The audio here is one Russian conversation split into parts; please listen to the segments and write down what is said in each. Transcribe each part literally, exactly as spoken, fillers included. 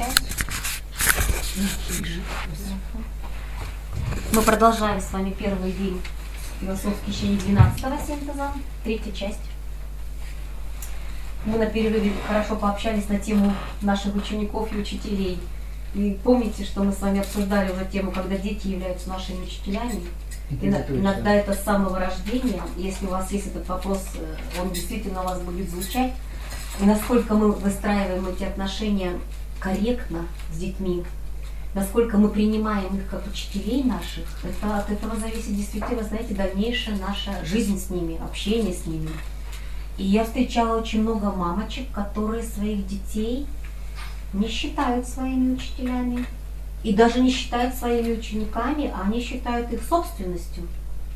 чай. Мы продолжаем с вами первый день философских учений двенадцатого синтеза, третья часть. Мы на перерыве хорошо пообщались на тему наших учеников и учителей. И помните, что мы с вами обсуждали уже тему, когда дети являются нашими учителями. И иногда это с самого рождения. Если у вас есть этот вопрос, он действительно у вас будет звучать. И насколько мы выстраиваем эти отношения корректно с детьми, насколько мы принимаем их как учителей наших, это, от этого зависит действительно, знаете, дальнейшая наша жизнь с ними, общение с ними. И я встречала очень много мамочек, которые своих детей не считают своими учителями. И даже не считают своими учениками, а они считают их собственностью.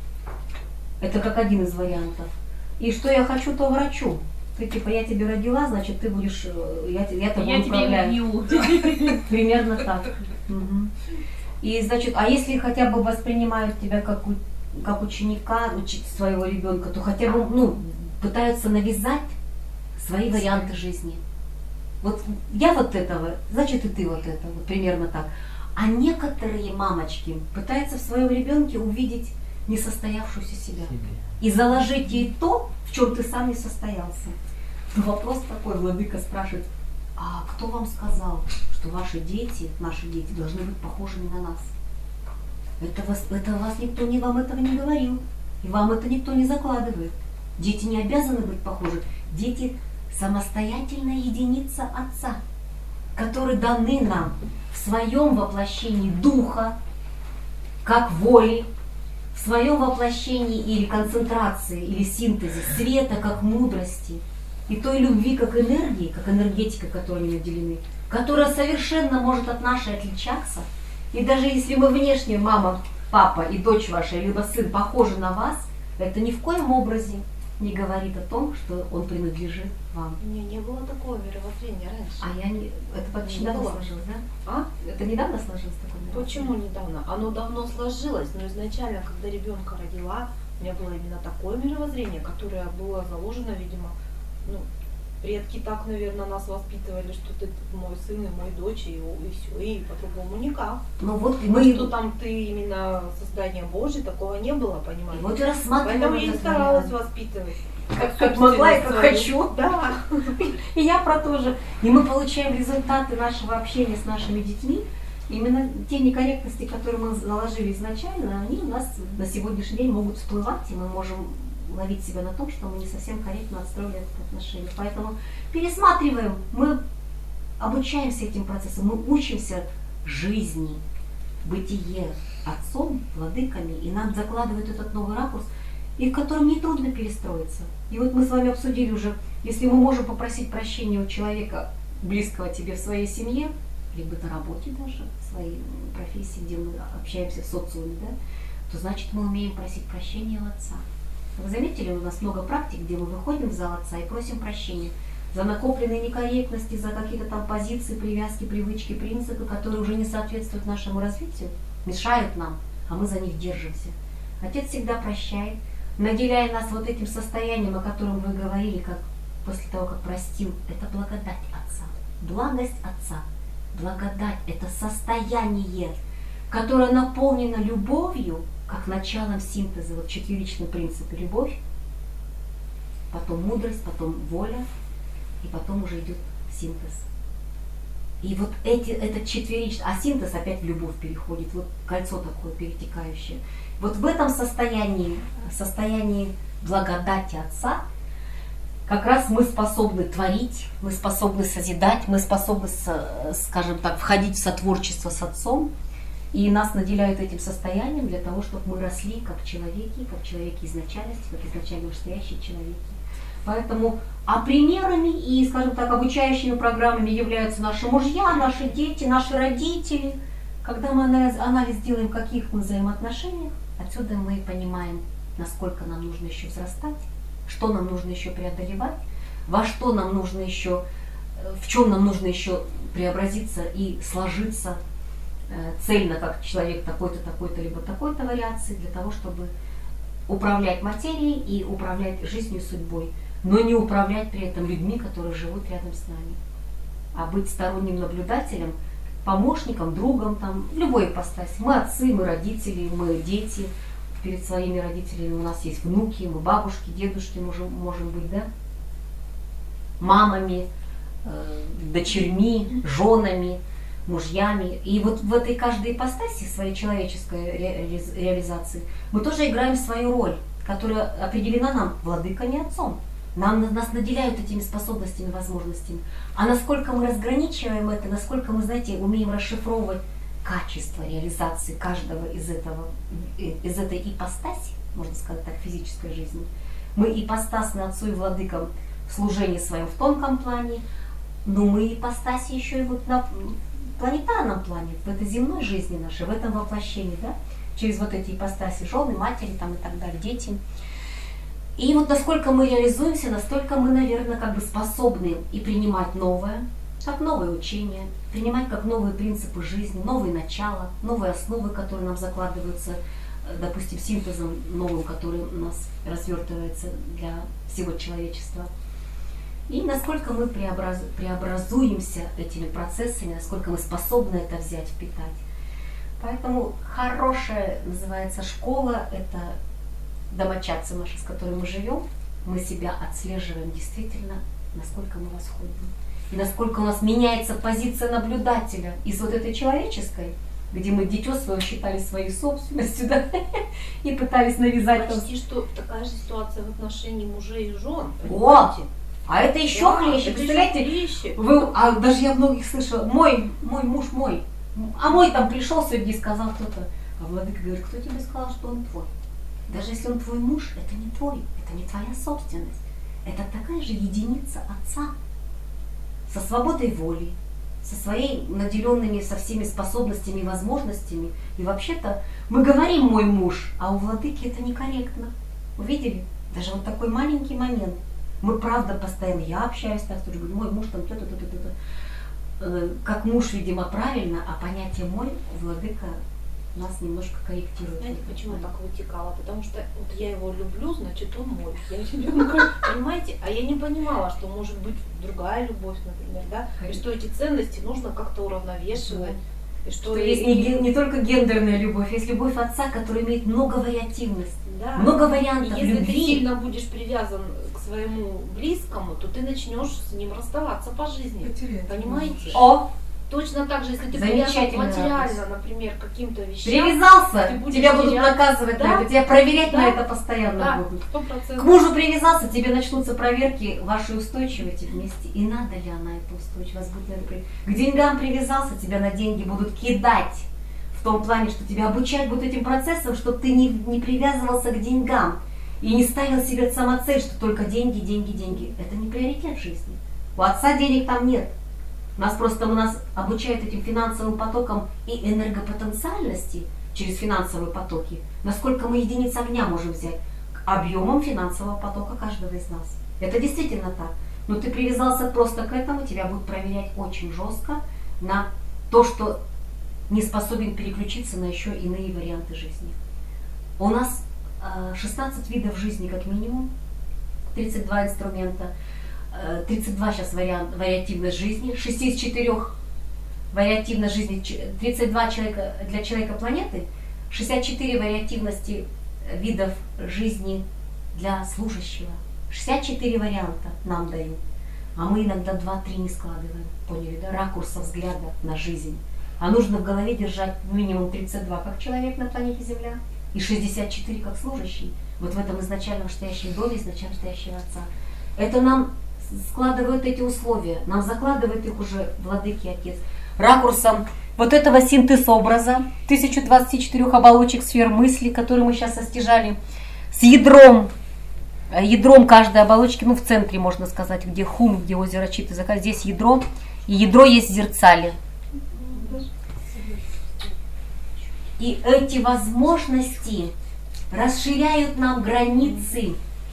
Это как один из вариантов. И что я хочу, то врачу. Ты типа, я тебя родила, значит, ты будешь, я, я тобой управляю. Примерно так. Угу. И значит, а если хотя бы воспринимают тебя как, как ученика, учить своего ребенка, то хотя бы, ну, пытаются навязать свои варианты жизни. Вот я вот этого, значит и ты вот это, вот примерно так. А некоторые мамочки пытаются в своем ребенке увидеть несостоявшуюся себя и заложить ей то, в чем ты сам не состоялся. Но вопрос такой, владыка спрашивает: а кто вам сказал, что ваши дети, наши дети должны быть похожими на нас? Это вас, это вас никто не вам этого не говорил, и вам это никто не закладывает. Дети не обязаны быть похожи. Дети самостоятельная единица Отца, которые даны нам в своем воплощении духа, как воли, в своем воплощении или концентрации, или синтезе света, как мудрости, и той любви, как энергии, как энергетика, которой они наделены, которая совершенно может от нашей отличаться. И даже если мы внешне, мама, папа и дочь ваша, либо сын похожи на вас, это ни в коем образе не говорит о том, что он принадлежит вам. У меня не было такого мировоззрения раньше. А я не... Это почти недавно было. Сложилось, да? А? Это недавно сложилось такое мировоззрение? Почему недавно? Оно давно сложилось, но изначально, когда ребенка родила, у меня было именно такое мировоззрение, которое было заложено, видимо, ну, предки так, наверное, нас воспитывали, что ты мой сын и мой дочь, и, и все, и по-другому никак. Ну вот мы... мы... Что там ты именно создание Божье, такого не было, понимаете? И вот и рассматриваем. Поэтому я не старалась воспитывать. Как, как могла и как свою. хочу. Да. И я про то же. И мы получаем результаты нашего общения с нашими детьми. Именно те некорректности, которые мы заложили изначально, они у нас на сегодняшний день могут всплывать, и мы можем ловить себя на том, что мы не совсем корректно отстроили это отношение. Поэтому пересматриваем, мы обучаемся этим процессом, мы учимся жизни, бытие отцом, владыками, и нам закладывают этот новый ракурс, и в котором нетрудно перестроиться. И вот мы с вами обсудили уже, если мы можем попросить прощения у человека, близкого тебе в своей семье, либо на работе даже, в своей профессии, где мы общаемся в социуме, да, то значит мы умеем просить прощения у Отца. Вы заметили, у нас много практик, где мы выходим в зал Отца и просим прощения за накопленные некорректности, за какие-то там позиции, привязки, привычки, принципы, которые уже не соответствуют нашему развитию, мешают нам, а мы за них держимся. Отец всегда прощает, наделяя нас вот этим состоянием, о котором вы говорили, как после того, как простил. Это благодать Отца, благость Отца. Благодать – это состояние, которое наполнено любовью, как началом синтеза, вот четверичный принцип: любовь, потом мудрость, потом воля, и потом уже идет синтез. И вот эти, этот четверичный, а синтез опять в любовь переходит, вот кольцо такое перетекающее. Вот в этом состоянии, состоянии благодати Отца, как раз мы способны творить, мы способны созидать, мы способны, скажем так, входить в сотворчество с Отцом. И нас наделяют этим состоянием для того, чтобы мы росли как человеки, как человеки изначальности, как изначально настоящие человеки. Поэтому, а примерами и, скажем так, обучающими программами являются наши мужья, наши дети, наши родители. Когда мы анализ, анализ делаем, в каких мы взаимоотношениях, отсюда мы понимаем, насколько нам нужно еще взрастать, что нам нужно еще преодолевать, во что нам нужно еще, в чем нам нужно еще преобразиться и сложиться цельно, как человек такой-то, такой-то, либо такой-то вариации, для того, чтобы управлять материей и управлять жизнью и судьбой, но не управлять при этом людьми, которые живут рядом с нами. а быть сторонним наблюдателем, помощником, другом, там, любой ипостаси. Мы отцы, мы родители, мы дети перед своими родителями, у нас есть внуки, мы бабушки, дедушки можем, можем быть, да? Мамами, э, дочерьми, женами, мужьями. И вот в этой каждой ипостаси, своей человеческой ре реализации, мы тоже играем свою роль, которая определена нам владыкой и отцом. Нам, нас наделяют этими способностями, возможностями. А насколько мы разграничиваем это, насколько мы, знаете, умеем расшифровывать качество реализации каждого из, этого, из этой ипостаси, можно сказать так, физической жизни. Мы ипостасны отцу и владыкам в служении своем в тонком плане, но мы ипостаси еще и вот на планетарном плане, в этой земной жизни нашей, в этом воплощении, да, через вот эти ипостаси, жены, матери там и так далее, дети. И вот насколько мы реализуемся, настолько мы, наверное, как бы способны и принимать новое, как новые учения, принимать как новые принципы жизни, новые начала, новые основы, которые нам закладываются, допустим, синтезом новым, который у нас развертывается для всего человечества. И насколько мы преобраз... преобразуемся этими процессами, насколько мы способны это взять, впитать. Поэтому хорошая, называется, школа, это домочадцы наши, с которыми мы живем, мы себя отслеживаем действительно, насколько мы восходим. И насколько у нас меняется позиция наблюдателя из вот этой человеческой, где мы дитё свое считали своей собственностью, да, и пытались навязать. Почти что такая же ситуация в отношении мужей и жен. О! А это еще да, хлеще. это Представляете, вы, а даже я многих слышала, мой, мой муж мой, а мой там пришел сегодня и сказал кто-то, а владыка говорит, кто тебе сказал, что он твой? Даже если он твой муж, это не твой, это не твоя собственность. Это такая же единица отца, со свободой воли, со своей наделенными со всеми способностями и возможностями. И вообще-то мы говорим «мой муж», а у владыки это некорректно. Увидели? Даже вот такой маленький момент. Мы правда постоянно, я общаюсь так, тоже говорю, мой муж там то-то, то-то, то-то. Как муж, видимо, правильно, а понятие «мой» владыка нас немножко корректирует. Знаете, почему так вытекало? Потому что вот я его люблю, значит он мой. Я ребенка, понимаете? А я не понимала, что может быть другая любовь, например, да? И что эти ценности нужно как-то уравновешивать. И что, что есть не, не только гендерная любовь, есть любовь отца, которая имеет много вариативности, да. много вариантов и если любви. Ты сильно будешь привязан к своему близкому, то ты начнешь с ним расставаться по жизни. Потерять. Понимаете? О! Точно так же, если ты привязан материально, например, к каким-то вещам. Привязался, тебя будут наказывать, да? на это, тебя проверять да? на это постоянно да, будут. сто процентов. К мужу привязался, тебе начнутся проверки вашей устойчивости вместе. И надо ли она эта устойчивость? К деньгам привязался, тебя на деньги будут кидать. В том плане, что тебя обучать будут этим процессам, чтобы ты не, не привязывался к деньгам. И не ставил себе самоцель, что только деньги, деньги, деньги. Это не приоритет в жизни. У отца денег там нет. Нас просто нас обучают этим финансовым потокам и энергопотенциальности через финансовые потоки. Насколько мы единиц огня можем взять объемом финансового потока каждого из нас. Это действительно так. Но ты привязался просто к этому, тебя будут проверять очень жестко на то, что не способен переключиться на еще иные варианты жизни. У нас шестнадцать видов жизни как минимум, тридцать два инструмента. тридцать два сейчас вариант, вариативность жизни, шесть из четырёх вариативность жизни, тридцать два человека для человека планеты, шестьдесят четыре вариативности видов жизни для служащего. шестьдесят четыре варианта нам дают, а мы иногда два-три не складываем, поняли, да, ракурса взгляда на жизнь. А нужно в голове держать минимум тридцать два как человек на планете Земля и шестьдесят четыре как служащий. Вот в этом изначальном стоящем доме, изначально стоящего отца. Это нам складывают эти условия, нам закладывает их уже владыки Отец. Ракурсом вот этого синтез-образа, тысяча двадцать четыре оболочек сфер мысли, которые мы сейчас остижали, с ядром, ядром каждой оболочки, ну в центре можно сказать, где Хум, где озеро Читы, здесь ядро, и ядро есть в зерцале. И эти возможности расширяют нам границы,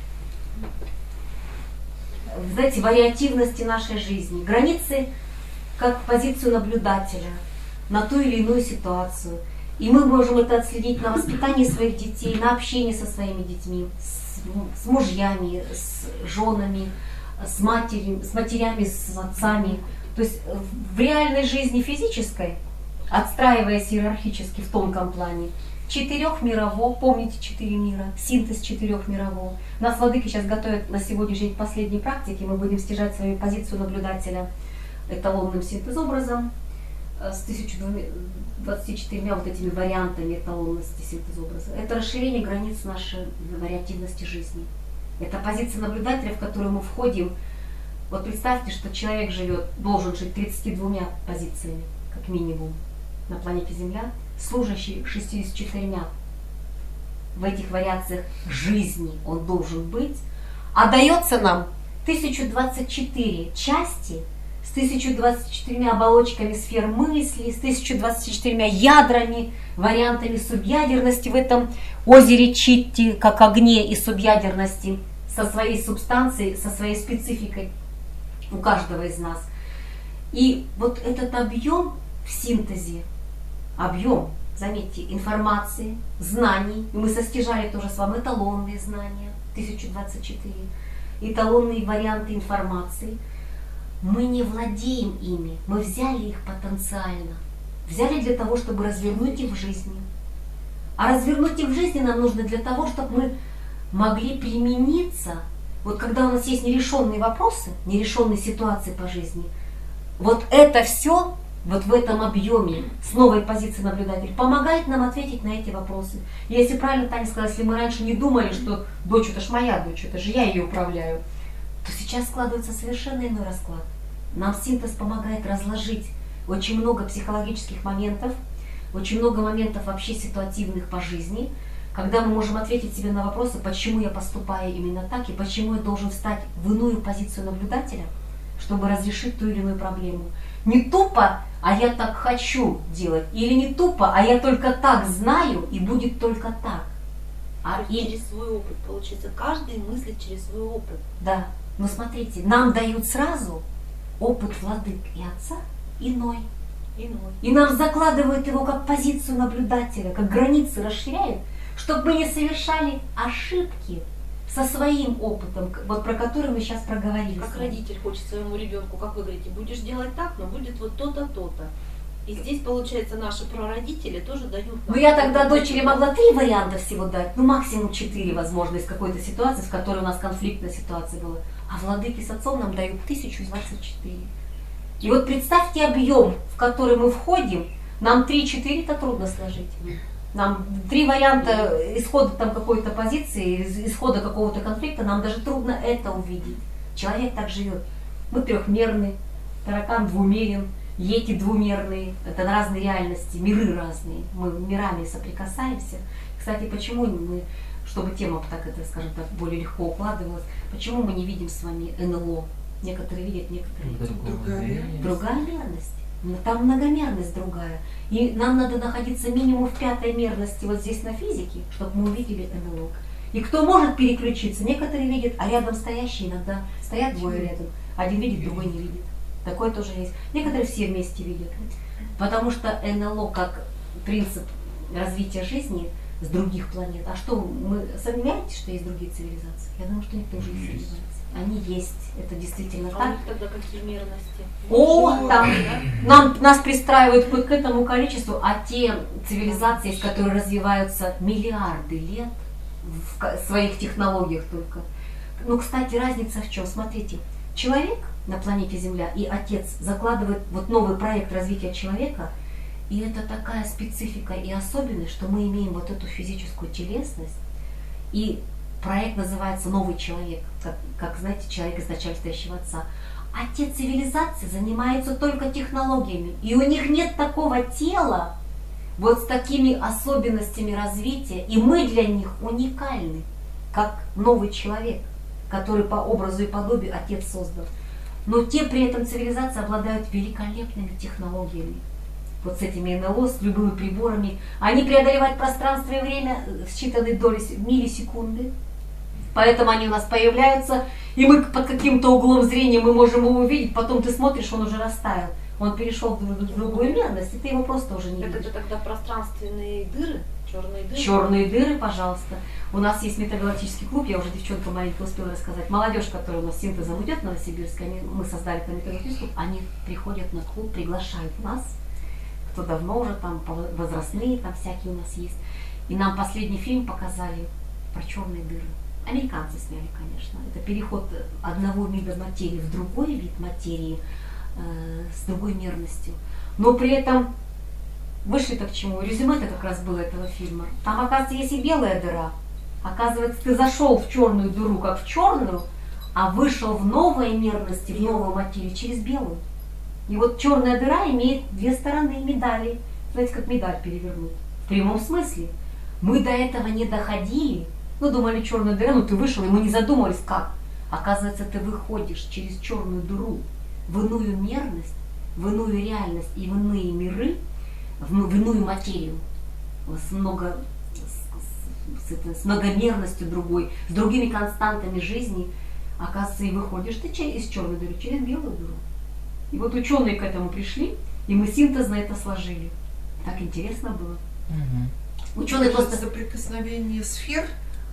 знаете, вариативности нашей жизни. Границы как позицию наблюдателя на ту или иную ситуацию. И мы можем это отследить на воспитании своих детей, на общении со своими детьми, с, с мужьями, с женами, с, матерями, с матерями, с отцами, То есть в реальной жизни физической, отстраиваясь иерархически в тонком плане, четырехмирового, помните четыре мира, синтез четырехмирового. Нас владыки сейчас готовят на сегодняшний день к последней практике, мы будем стяжать свою позицию наблюдателя эталонным синтезобразом с тысяча двадцатью четырьмя вот этими вариантами эталонности синтезобраза. Это расширение границ нашей вариативности жизни. Это позиция наблюдателя, в которую мы входим. Вот представьте, что человек живет, должен жить тридцатью двумя позициями, как минимум, на планете Земля, служащий шестьюдесятью четырьмя. В этих вариациях жизни он должен быть, а дается нам тысяча двадцать четыре части с тысячей двадцатью четырьмя оболочками сфер мысли, с тысячей двадцатью четырьмя ядрами, вариантами субъядерности в этом озере Читти, как огне и субъядерности, со своей субстанцией, со своей спецификой у каждого из нас. И вот этот объем в синтезе, объем, заметьте, информации, знаний, и мы состяжали тоже с вами эталонные знания, тысяча двадцать четыре, эталонные варианты информации. Мы не владеем ими, мы взяли их потенциально, взяли для того, чтобы развернуть их в жизни. А развернуть их в жизни нам нужно для того, чтобы мы могли примениться. Вот когда у нас есть нерешенные вопросы, нерешенные ситуации по жизни, вот это все вот в этом объеме с новой позиции наблюдателя помогает нам ответить на эти вопросы. И если правильно Таня сказала, если мы раньше не думали, что дочь, это ж моя дочь, это же я ее управляю, то сейчас складывается совершенно иной расклад. Нам синтез помогает разложить очень много психологических моментов, очень много моментов вообще ситуативных по жизни, когда мы можем ответить себе на вопросы, почему я поступаю именно так и почему я должен встать в иную позицию наблюдателя, чтобы разрешить ту или иную проблему. Не тупо, а я так хочу делать, или не тупо, а я только так знаю и будет только так. А и... через свой опыт, получается, каждый мыслит через свой опыт. Да, но смотрите, нам дают сразу опыт владык и отца иной. Иной. И нам закладывают его как позицию наблюдателя, как границы расширяют, чтобы мы не совершали ошибки со своим опытом, вот про который мы сейчас проговорили. Как родитель хочет своему ребенку, как вы говорите, будешь делать так, но будет вот то-то, то-то. И здесь, получается, наши прародители тоже дают... Ну я тогда дочери могла три варианта всего дать, ну максимум четыре, возможно, из какой-то ситуации, в которой у нас конфликтная ситуация была. А владыки с отцом нам дают тысячу двадцать четыре. И вот представьте объем, в который мы входим, нам три-четыре-то трудно сложить. Нам три варианта исхода там какой-то позиции, исхода какого-то конфликта, нам даже трудно это увидеть. Человек так живет. Мы трехмерный, таракан двумерен, йети двумерные. Это разные реальности, миры разные. Мы мирами соприкасаемся. Кстати, почему мы, чтобы тема так это, скажем так, более легко укладывалась, почему мы не видим с вами эн эл о? Некоторые видят, некоторые Другая, другая мерность. Там многомерность другая. И нам надо находиться минимум в пятой мерности вот здесь на физике, чтобы мы увидели эн эл о. И кто может переключиться, некоторые видят, а рядом стоящие иногда стоят двое рядом. Один видит, другой не видит. Такое тоже есть. Некоторые все вместе видят. Потому что эн эл о как принцип развития жизни с других планет. А что, мы сомневаетесь, что есть другие цивилизации? Я думаю, что никто уже не сомневается. Они есть, это действительно а так. у них тогда какие мерности? О, там, нам, нас пристраивают к этому количеству, а те цивилизации, которые развиваются миллиарды лет в своих технологиях только. Ну, кстати, разница в чем? Смотрите, человек на планете Земля и Отец закладывает вот новый проект развития человека, и это такая специфика и особенность, что мы имеем вот эту физическую телесность, и проект называется «Новый человек», как, как знаете, человек изначально стоящего отца. А те цивилизации занимаются только технологиями, и у них нет такого тела, вот с такими особенностями развития, и мы для них уникальны, как новый человек, который по образу и подобию Отец создал. Но те при этом цивилизации обладают великолепными технологиями. Вот с этими эн эл о, с любыми приборами. Они преодолевают пространство и время в считанные доли миллисекунды. Поэтому они у нас появляются, и мы под каким-то углом зрения мы можем его увидеть, потом ты смотришь, он уже растаял. Он перешел в другую мерность, и ты его просто уже не Так видишь. это тогда пространственные дыры? Черные дыры. Черные дыры, пожалуйста. У нас есть метагалактический клуб, я уже девчонка маленькая успела рассказать. Молодежь, которая у нас синтезом идет в Новосибирске, они, мы создали там метагалактический клуб, они приходят на клуб, приглашают нас, кто давно уже там, возрастные там всякие у нас есть. И нам последний фильм показали про черные дыры. Американцы сняли, конечно. Это переход одного вида материи в другой вид материи э, с другой мерностью. Но при этом вышли-то к чему? Резюме-то как раз было этого фильма. Там, оказывается, есть и белая дыра. Оказывается, ты зашел в черную дыру, как в черную, а вышел в новой мерности, в новую материю через белую. И вот черная дыра имеет две стороны медали. Знаете, как медаль перевернуть? В прямом смысле. Мы до этого не доходили. Ну, думали, черная дыра, ну ты вышел, и мы не задумывались, как. Оказывается, ты выходишь через черную дыру в иную мерность, в иную реальность и в иные миры, в, в иную материю, с, много, с, с, с многомерностью другой, с другими константами жизни. Оказывается, и выходишь ты из черной дыры через белую дыру. И вот ученые к этому пришли, и мы синтезно это сложили. Так интересно было. Угу. Ученые это просто... соприкосновение сфер.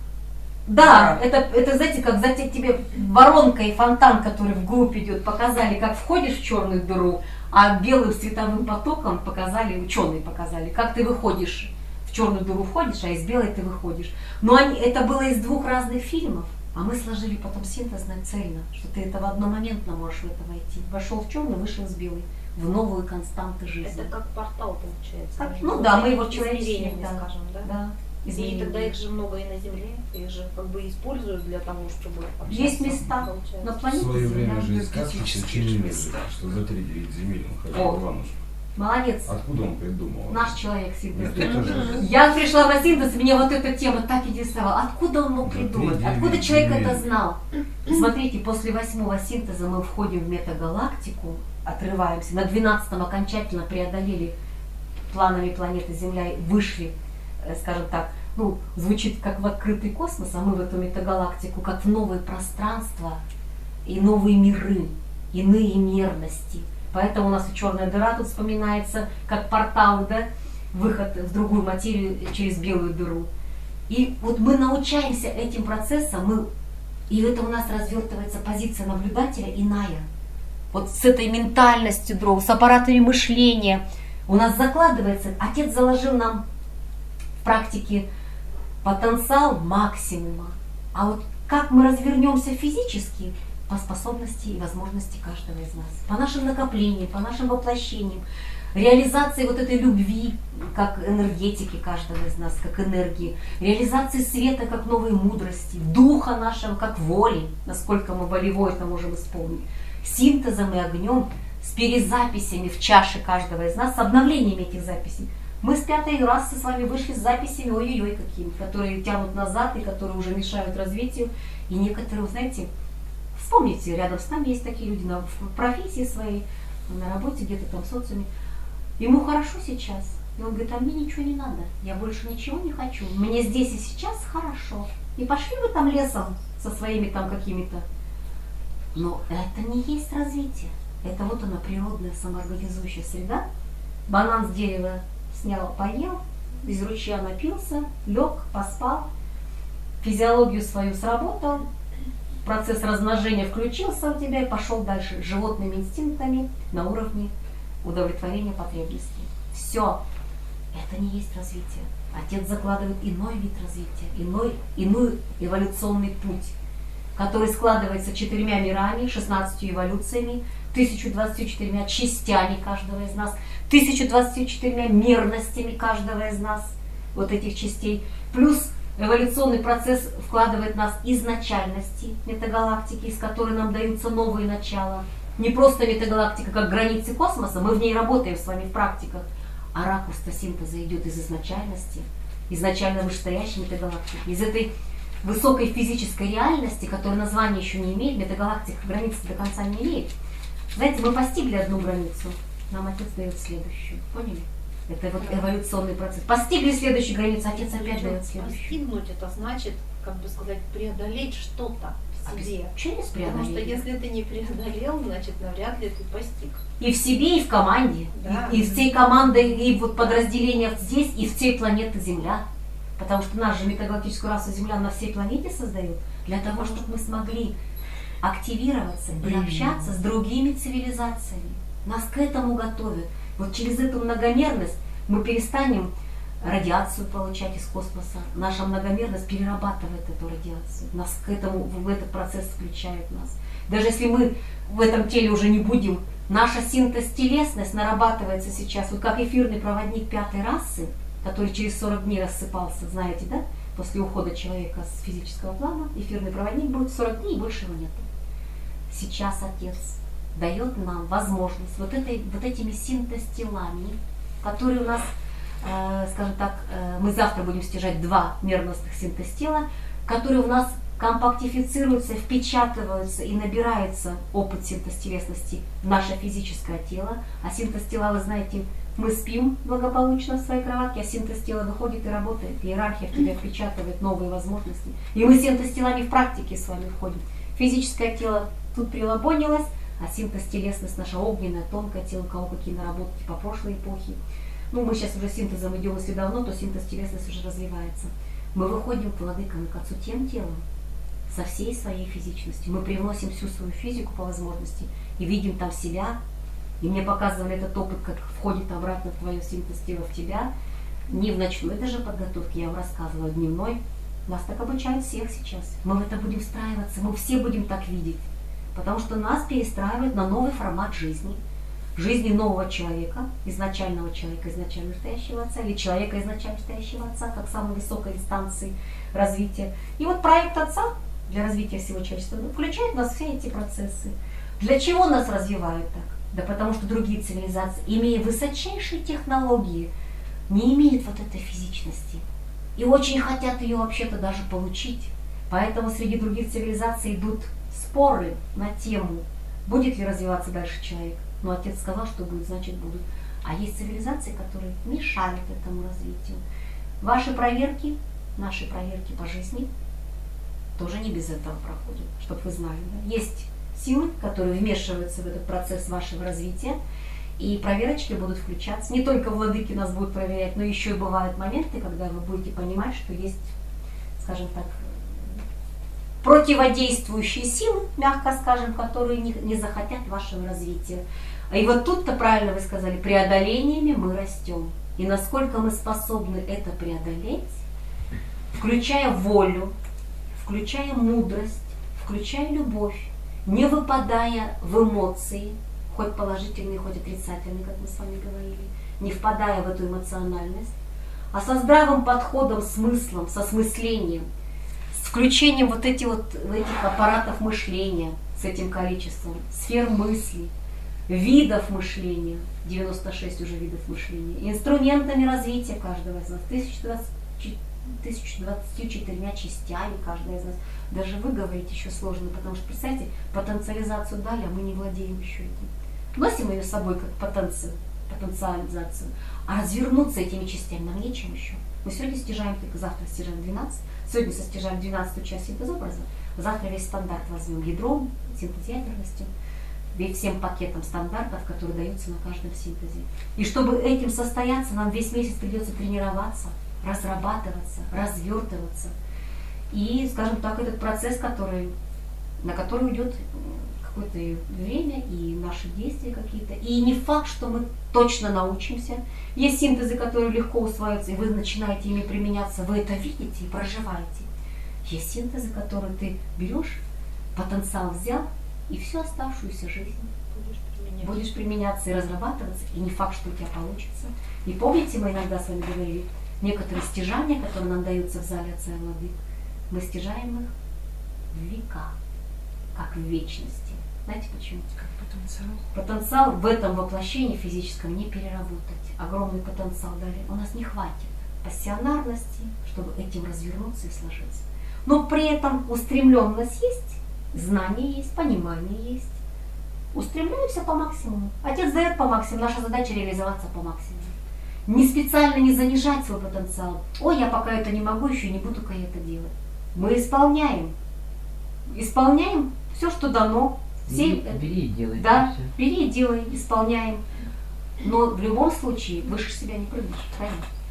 Да, да. Это, это, знаете, как за тебе воронка и фонтан, который в группе идет, показали, как входишь в черную дыру, а белым световым потоком показали, ученые показали, как ты выходишь, в черную дыру входишь, а из белой ты выходишь. Но они, это было из двух разных фильмов, а мы сложили потом синтезно цельно, что ты это в одномоментно можешь в это войти. Вошел в черную, вышел из белой, в новую константу жизни. Это как портал получается. Как, ну да, мы его человеческим, да, скажем, да? Да. И тогда их же много и на Земле, их же как бы используют для того, чтобы общаться. Есть места получается. на планете. В свое время Земля. же сказки сочинили, что за три девять земель он ходил в Иванушку. Молодец. Откуда он придумал? Наш человек синтез. Я, Я пришла на синтез, меня вот эта тема так интересовала. Откуда он мог придумать? Откуда человек это знал? Смотрите, после восьмого синтеза мы входим в метагалактику, отрываемся. На двенадцатом окончательно преодолели планами планеты Земля и вышли, скажем так, ну, звучит как в открытый космос, а мы в эту метагалактику, как в новые пространства и новые миры, иные мерности. Поэтому у нас и черная дыра тут вспоминается, как портал, да, выход в другую материю через белую дыру. И вот мы научаемся этим процессам, мы, и это у нас развертывается позиция наблюдателя иная. Вот с этой ментальностью дров, с аппаратами мышления у нас закладывается, Отец заложил нам в практике потенциал максимума. А вот как мы развернемся физически, по способности и возможности каждого из нас, по нашим накоплениям, по нашим воплощениям, реализации вот этой любви, как энергетики каждого из нас, как энергии, реализации света, как новой мудрости, духа нашего, как воли, насколько мы волевой это можем исполнить, синтезом и огнем, с перезаписями в чаше каждого из нас, с обновлениями этих записей. Мы с пятой расы с вами вышли с записями ой-ой-ой какими, которые тянут назад и которые уже мешают развитию. И некоторые, знаете, вспомните, рядом с нами есть такие люди на, в профессии своей, на работе, где-то там в социуме. Ему хорошо сейчас. И он говорит, а мне ничего не надо, я больше ничего не хочу. Мне здесь и сейчас хорошо. И пошли вы там лесом со своими там какими-то. Но это не есть развитие. Это вот она, природная самоорганизующая среда. Банан с дерева снял, поел, из ручья напился, лег, поспал, физиологию свою сработал, процесс размножения включился у тебя и пошел дальше животными инстинктами на уровне удовлетворения потребностей. Все. Это не есть развитие. Отец закладывает иной вид развития, иной, иной эволюционный путь, который складывается четырьмя мирами, шестнадцатью эволюциями, тысячу двадцатью четырьмя частями каждого из нас, тысячу двадцатью четырьмя мерностями каждого из нас, вот этих частей, плюс эволюционный процесс вкладывает в нас изначальности метагалактики, из которой нам даются новые начала. Не просто метагалактика, как границы космоса, мы в ней работаем с вами в практиках, а ракурс-то синтеза идет из изначальности, изначально вышестоящей метагалактики, из этой высокой физической реальности, которая название еще не имеет, метагалактика границы до конца не имеет. Знаете, мы постигли одну границу, нам Отец дает следующую. Поняли? Это вот эволюционный процесс. Постигли следующую границу, Отец опять дает следующую. Постигнуть это значит, как бы сказать, преодолеть что-то в себе. Через преодоление. Потому что если ты не преодолел, значит навряд ли ты постиг. И в себе, и в команде. Да. И, и всей командой, и вот подразделения здесь, и всей планеты Земля. Потому что нашу же метагалактическую расу Земля на всей планете создают для того, чтобы мы смогли активироваться и общаться с другими цивилизациями. Нас к этому готовят. Вот через эту многомерность мы перестанем радиацию получать из космоса. Наша многомерность перерабатывает эту радиацию. Нас к этому, в этот процесс включает нас. Даже если мы в этом теле уже не будем, наша синтез-телесность нарабатывается сейчас, вот как эфирный проводник пятой расы, который через сорок дней рассыпался, знаете, да? После ухода человека с физического плана, эфирный проводник будет сорок дней, и больше его нет. Сейчас Отец дает нам возможность вот, этой, вот этими синтез-телами, которые у нас, э, скажем так, э, мы завтра будем стяжать два мерностных синтез-тела, которые у нас компактифицируются, впечатываются и набирается опыт синтез-телесности в наше физическое тело. А синтез-тела, вы знаете, мы спим благополучно в своей кроватке, а синтез-тело выходит и работает. Иерархия в тебя впечатывает новые возможности. И мы синтез-телами в практике с вами входим. Физическое тело тут прилабонилось, а синтез-телесность наша огненная, тонкое тело, у кого какие наработки по прошлой эпохе. Ну, мы сейчас уже синтезом идем, если давно, то синтез-телесность уже развивается. Мы выходим к владыкам и к Отцу тем телом, со всей своей физичностью. Мы привносим всю свою физику по возможности и видим там себя. И мне показывали этот опыт, как входит обратно в твое синтез-тело в тебя. Не в ночной даже подготовке, я вам рассказывала, дневной. Нас так обучают всех сейчас. Мы в это будем встраиваться, мы все будем так видеть. Потому что нас перестраивают на новый формат жизни. Жизни нового человека, изначального человека, изначально стоящего отца, или человека, изначально стоящего отца, как самой высокой инстанции развития. И вот проект Отца для развития всего человечества включает в нас все эти процессы. Для чего нас развивают так? Да потому что другие цивилизации, имея высочайшие технологии, не имеют вот этой физичности. И очень хотят ее вообще-то даже получить. Поэтому среди других цивилизаций идут споры на тему, будет ли развиваться дальше человек. Но Отец сказал, что будет, значит будут. А есть цивилизации, которые мешают этому развитию. Ваши проверки, наши проверки по жизни тоже не без этого проходят, чтобы вы знали. Да? Есть силы, которые вмешиваются в этот процесс вашего развития, и проверочки будут включаться. Не только владыки нас будут проверять, но еще и бывают моменты, когда вы будете понимать, что есть, скажем так, противодействующие силы, мягко скажем, которые не, не захотят вашего развития. И вот тут-то, правильно вы сказали, преодолениями мы растем. И насколько мы способны это преодолеть, включая волю, включая мудрость, включая любовь, не выпадая в эмоции, хоть положительные, хоть отрицательные, как мы с вами говорили, не впадая в эту эмоциональность, а со здравым подходом, смыслом, со смыслением, с включением вот этих вот этих аппаратов мышления, с этим количеством, сфер мысли, видов мышления, девяносто шесть уже видов мышления, инструментами развития каждого из нас, тысяча двадцать четырьмя частями каждая из нас. Даже вы говорите еще сложно, потому что, представьте, потенциализацию дали, а мы не владеем еще этим. Носим ее с собой как потенцию, потенциализацию, а развернуться этими частями нам нечем еще. Мы сегодня стяжаем, только завтра стяжаем двенадцать, сегодня состяжаем двенадцатую часть синтезобраза, завтра весь стандарт возьмем ядром, синтез-ядерностью, ведь всем пакетом стандартов, которые даются на каждом синтезе. И чтобы этим состояться, нам весь месяц придется тренироваться, разрабатываться, развертываться. И, скажем так, этот процесс, который, на который уйдет какое-то время и наши действия какие-то. И не факт, что мы точно научимся. Есть синтезы, которые легко усваиваются, и вы начинаете ими применяться, вы это видите и проживаете. Есть синтезы, которые ты берешь, потенциал взял, и всю оставшуюся жизнь будешь, применять. будешь применяться и разрабатываться, и не факт, что у тебя получится. И помните, мы иногда с вами говорили, некоторые стяжания, которые нам даются в зале Отца и Владык, мы стяжаем их в века, как в вечности. Знаете почему? Как потенциал. Потенциал в этом воплощении физическом не переработать. Огромный потенциал дали. У нас не хватит пассионарности, чтобы этим развернуться и сложиться. Но при этом устремленность есть, знание есть, понимание есть. Устремляемся по максимуму. Отец дает по максимуму, наша задача реализоваться по максимуму. Не специально не занижать свой потенциал. Ой, я пока это не могу, еще не буду-ка я это делать. Мы исполняем. Исполняем все, что дано. Все, бери, бери и делай. Да, бери и делай, исполняем. Но в любом случае выше себя не прыгнешь, правильно?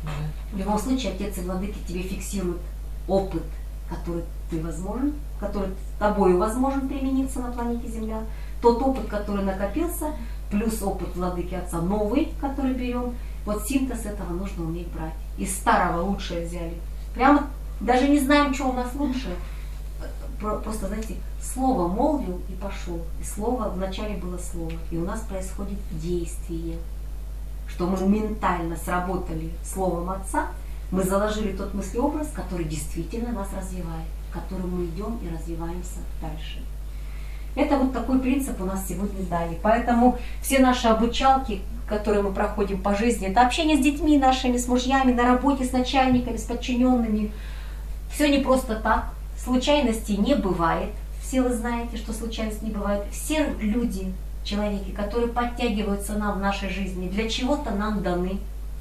В любом случае, Отец и Владыки тебе фиксируют опыт, который ты возможен, который тобою возможен примениться на планете Земля. Тот опыт, который накопился, плюс опыт Владыки Отца новый, который берем. Вот синтез этого нужно уметь брать. Из старого лучшее взяли. Прямо даже не знаем, что у нас лучше. Просто, знаете, слово молвил и пошел. И слово, вначале было слово. И у нас происходит действие. Что мы ментально сработали словом Отца, мы заложили тот мыслеобраз, который действительно нас развивает, к которому мы идем и развиваемся дальше. Это вот такой принцип у нас сегодня дали. Поэтому все наши обучалки, которые мы проходим по жизни, это общение с детьми нашими, с мужьями, на работе, с начальниками, с подчиненными. Все не просто так. Случайностей не бывает. Все вы знаете, что случайностей не бывает. Все люди, человеки, которые подтягиваются нам в нашей жизни, для чего-то нам даны.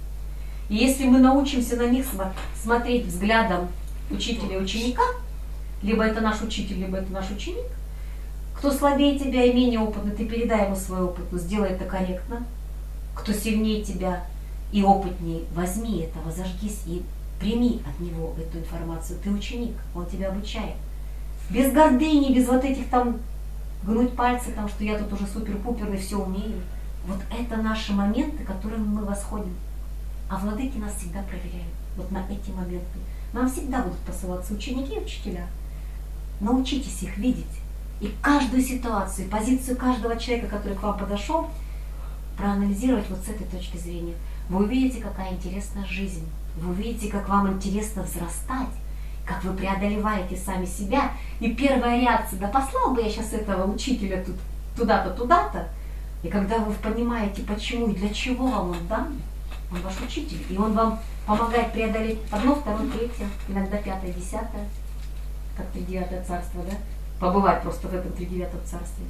И если мы научимся на них смотреть взглядом учителя и ученика, либо это наш учитель, либо это наш ученик, кто слабее тебя и менее опытный, ты передай ему свой опыт, но сделай это корректно. Кто сильнее тебя и опытнее, возьми это, возожгись и прими от него эту информацию. Ты ученик, он тебя обучает. Без гордыни, без вот этих там гнуть пальцы, там, что я тут уже супер-пуперный, все умею. Вот это наши моменты, к которым мы восходим. А владыки нас всегда проверяют. Вот на эти моменты. Нам всегда будут посылаться ученики и учителя. Научитесь их видеть. И каждую ситуацию, позицию каждого человека, который к вам подошел, проанализировать вот с этой точки зрения. Вы увидите, какая интересная жизнь. Вы увидите, как вам интересно взрастать, как вы преодолеваете сами себя. И первая реакция, да послал бы я сейчас этого учителя тут, туда-то, туда-то. И когда вы понимаете, почему и для чего вам он дан, он ваш учитель. И он вам помогает преодолеть одно, второе, третье, иногда пятое, десятое, как тридевятое царство, да? Побывать просто в этом тридевятом царстве.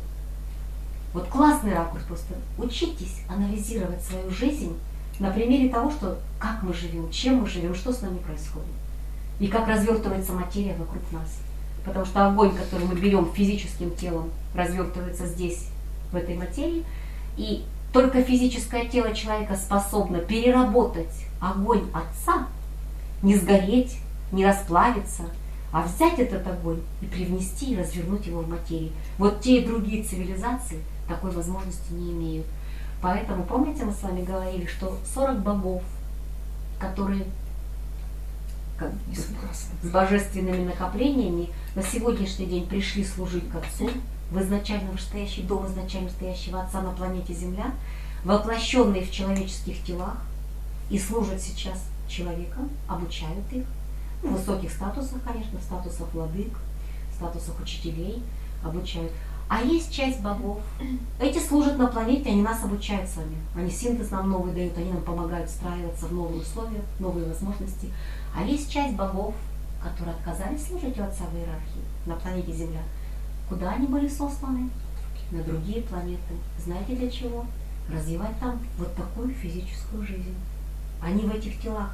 Вот классный ракурс просто. Учитесь анализировать свою жизнь на примере того, что как мы живем, чем мы живем, что с нами происходит. И как развертывается материя вокруг нас. Потому что огонь, который мы берем физическим телом, развертывается здесь, в этой материи. И только физическое тело человека способно переработать огонь Отца, не сгореть, не расплавиться, а взять этот огонь и привнести и развернуть его в материи. Вот те и другие цивилизации такой возможности не имеют. Поэтому, помните, мы с вами говорили, что сорок богов, которые как, с божественными накоплениями на сегодняшний день пришли служить к Отцу, в изначально вышестоящий дом изначально стоящего Отца на планете Земля, воплощенные в человеческих телах, и служат сейчас человекам, обучают их, в высоких статусах, конечно, в статусах владык, в статусах учителей обучают. А есть часть богов. Эти служат на планете, они нас обучают сами. Они синтез нам новый дают, они нам помогают встраиваться в новые условия, новые возможности. А есть часть богов, которые отказались служить у Отца в иерархии на планете Земля. Куда они были сосланы? На другие планеты. Знаете для чего? Развивать там вот такую физическую жизнь. Они в этих телах.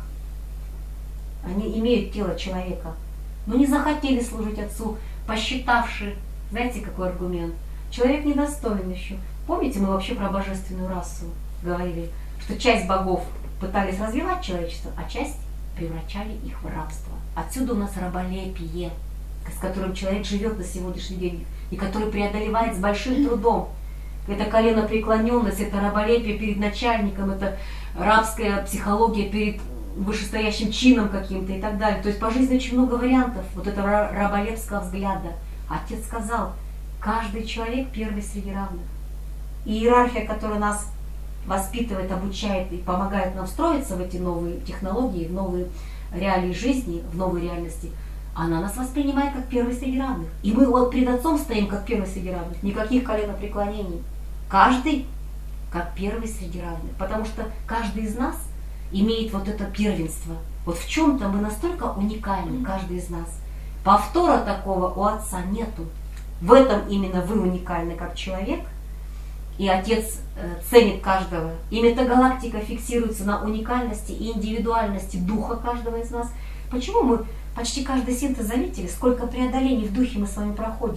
Они имеют тело человека, но не захотели служить Отцу, посчитавши, знаете, какой аргумент? Человек недостоин еще. Помните, мы вообще про божественную расу говорили, что часть богов пытались развивать человечество, а часть превращали их в рабство. Отсюда у нас раболепие, с которым человек живет на сегодняшний день, и который преодолевает с большим трудом. Это коленопреклоненность, это раболепие перед начальником, это рабская психология перед вышестоящим чином каким-то и так далее. То есть по жизни очень много вариантов вот этого раболепского взгляда. Отец сказал, каждый человек первый среди равных. И иерархия, которая нас воспитывает, обучает и помогает нам встроиться в эти новые технологии, в новые реалии жизни, в новые реальности, она нас воспринимает как первый среди равных. И мы вот перед Отцом стоим как первый среди равных. Никаких коленопреклонений. Каждый как первый среди равных. Потому что каждый из нас имеет вот это первенство. Вот в чем-то мы настолько уникальны, каждый из нас. Повтора такого у Отца нету. В этом именно вы уникальны как человек. И Отец э, ценит каждого. И метагалактика фиксируется на уникальности и индивидуальности духа каждого из нас. Почему мы почти каждый синтез заметили, сколько преодолений в духе мы с вами проходим?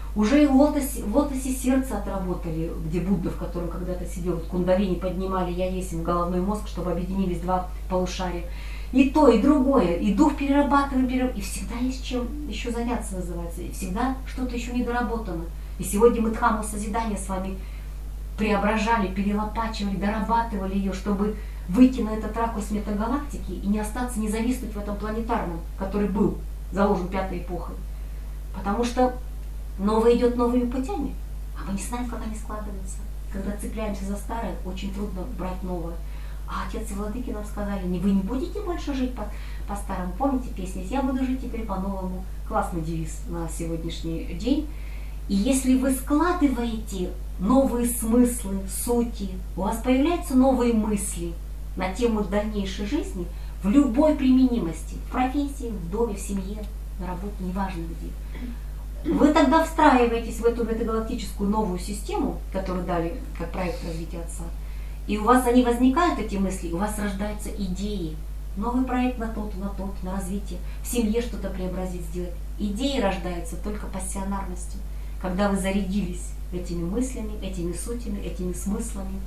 Уже и в лотосе, в лотосе сердца отработали, где Будда, в котором когда-то сидел, вот кундалини поднимали я есть в головной мозг, чтобы объединились два полушария. И то, и другое, и дух перерабатываем, перерабатываем. И всегда есть чем еще заняться, называется. И всегда что-то еще недоработано. И сегодня мы Дхамму созидания с вами преображали, перелопачивали, дорабатывали ее, чтобы выйти на этот ракурс метагалактики и не остаться, не зависнуть в этом планетарном, который был заложен пятой эпохой. Потому что новое идет новыми путями, а мы не знаем, как они складываются. Когда цепляемся за старое, очень трудно брать новое. А отец и владыки нам сказали, не, вы не будете больше жить по, по старому. Помните песню «Я буду жить теперь по-новому». Классный девиз на сегодняшний день. И если вы складываете новые смыслы, сути, у вас появляются новые мысли на тему дальнейшей жизни в любой применимости, в профессии, в доме, в семье, на работе, неважно где. Вы тогда встраиваетесь в эту метагалактическую новую систему, которую дали как проект развития Отца, и у вас они возникают, эти мысли, у вас рождаются идеи. Новый проект на тот, на тот, на развитие, в семье что-то преобразить, сделать. Идеи рождаются только пассионарностью, когда вы зарядились этими мыслями, этими сутями, этими смыслами.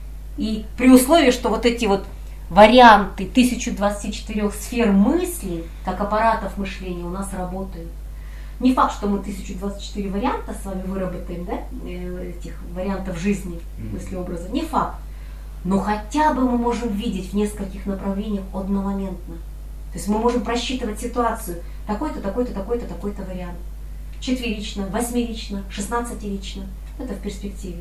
И при условии, что вот эти вот варианты тысячи двадцати четырёх сфер мыслей, как аппаратов мышления, у нас работают. Не факт, что мы тысячу двадцать четыре варианта с вами выработаем, да, этих вариантов жизни, мысли, образа. Не факт. Но хотя бы мы можем видеть в нескольких направлениях одномоментно. То есть мы можем просчитывать ситуацию. Такой-то, такой-то, такой-то, такой-то вариант. Четверично, восьмерично, шестнадцатирично. Это в перспективе.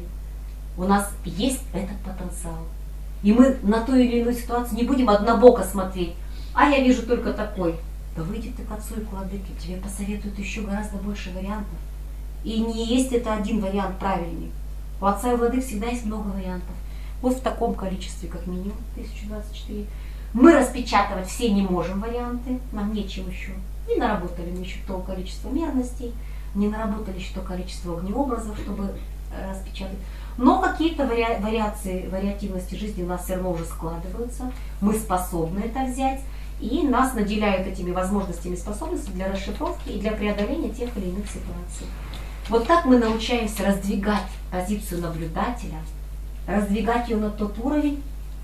У нас есть этот потенциал. И мы на ту или иную ситуацию не будем однобоко смотреть. А я вижу только такой. Да выйди ты к отцу и к владыке, тебе посоветуют еще гораздо больше вариантов. И не есть это один вариант правильный. У отца и владык всегда есть много вариантов. Вот в таком количестве, как минимум, тысяча двадцать четыре. Мы распечатывать все не можем варианты, нам нечем еще. Не наработали мы еще то количество мерностей, не наработали еще то количество огнеобразов, чтобы распечатать. Но какие-то вари... вариации, вариативности жизни у нас все равно уже складываются. Мы способны это взять. И нас наделяют этими возможностями и способностями для расшифровки и для преодоления тех или иных ситуаций. Вот так мы научаемся раздвигать позицию наблюдателя, раздвигать ее на тот уровень,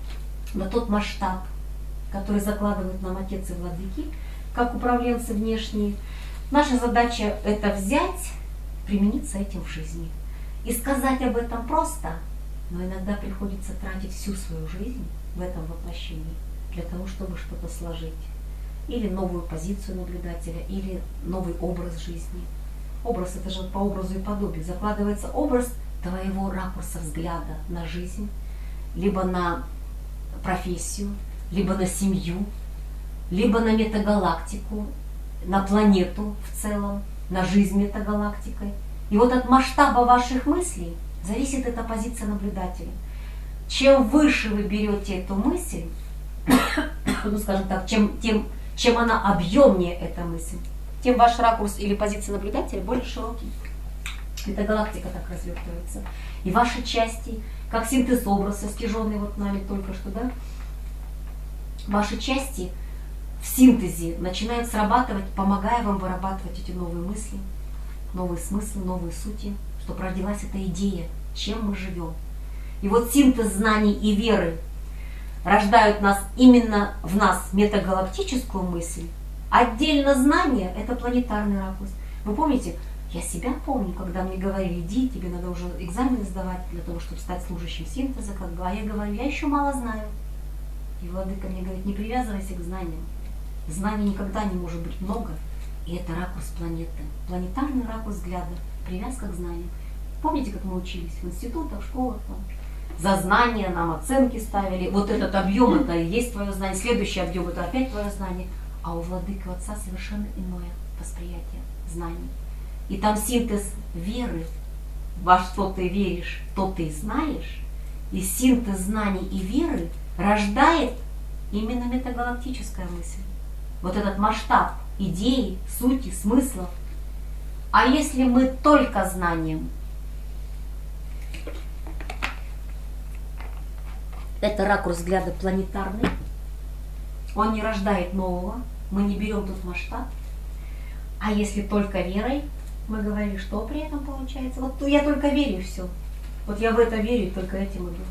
на тот масштаб, который закладывают нам отец и владыки, как управленцы внешние. Наша задача это взять, примениться этим в жизни. И сказать об этом просто, но иногда приходится тратить всю свою жизнь в этом воплощении, для того, чтобы что-то сложить. Или новую позицию наблюдателя, или новый образ жизни. Образ, это же по образу и подобию. Закладывается образ твоего ракурса взгляда на жизнь, либо на профессию, либо на семью, либо на метагалактику, на планету в целом, на жизнь метагалактикой. И вот от масштаба ваших мыслей зависит эта позиция наблюдателя. Чем выше вы берете эту мысль, ну скажем так, чем, тем, чем она объемнее, эта мысль, тем ваш ракурс или позиция наблюдателя более широкий. Эта галактика так развертывается. И ваши части, как синтез образа, стяженный вот нами только что, да, ваши части в синтезе начинают срабатывать, помогая вам вырабатывать эти новые мысли, новые смыслы, новые сути, чтобы родилась эта идея, чем мы живем. И вот синтез знаний и веры рождают нас именно в нас метагалактическую мысль. Отдельно знание – это планетарный ракурс. Вы помните, я себя помню, когда мне говорили, иди, тебе надо уже экзамены сдавать для того, чтобы стать служащим синтеза, как бы. А я говорю, я еще мало знаю. И владыка мне говорит, не привязывайся к знаниям. Знаний никогда не может быть много. И это ракурс планеты. Планетарный ракурс взгляда, привязка к знаниям. Помните, как мы учились в институтах, в школах? Там? За знания нам оценки ставили. Вот этот объем, это и есть твое знание. Следующий объем, это опять твое знание. А у владыки отца совершенно иное восприятие знаний. И там синтез веры, во что ты веришь, то ты знаешь. И синтез знаний и веры рождает именно метагалактическая мысль. Вот этот масштаб идеи, сути, смыслов. А если мы только знанием, это ракурс взгляда планетарный, он не рождает нового, мы не берем тут масштаб. А если только верой, Мы говорили, что при этом получается. Вот я только верю, все. Вот я в это верю, и только этим иду.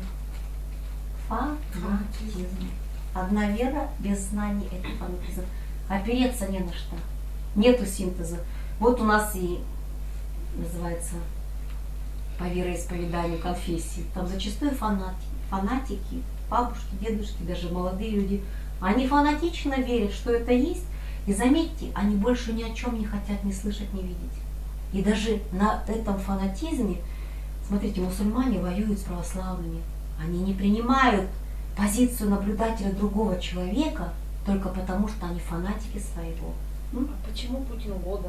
Фанатизм. Одна вера без знаний — это фанатизм. Опереться не на что. Нету синтеза. Вот у нас и называется по вероисповеданию конфессии. Там зачастую фанати, фанатики, бабушки, дедушки, даже молодые люди. Они фанатично верят, что это есть. И заметьте, они больше ни о чем не хотят ни слышать, ни видеть. И даже на этом фанатизме, смотрите, мусульмане воюют с православными. Они не принимают позицию наблюдателя другого человека только потому, что они фанатики своего. А почему Путин года?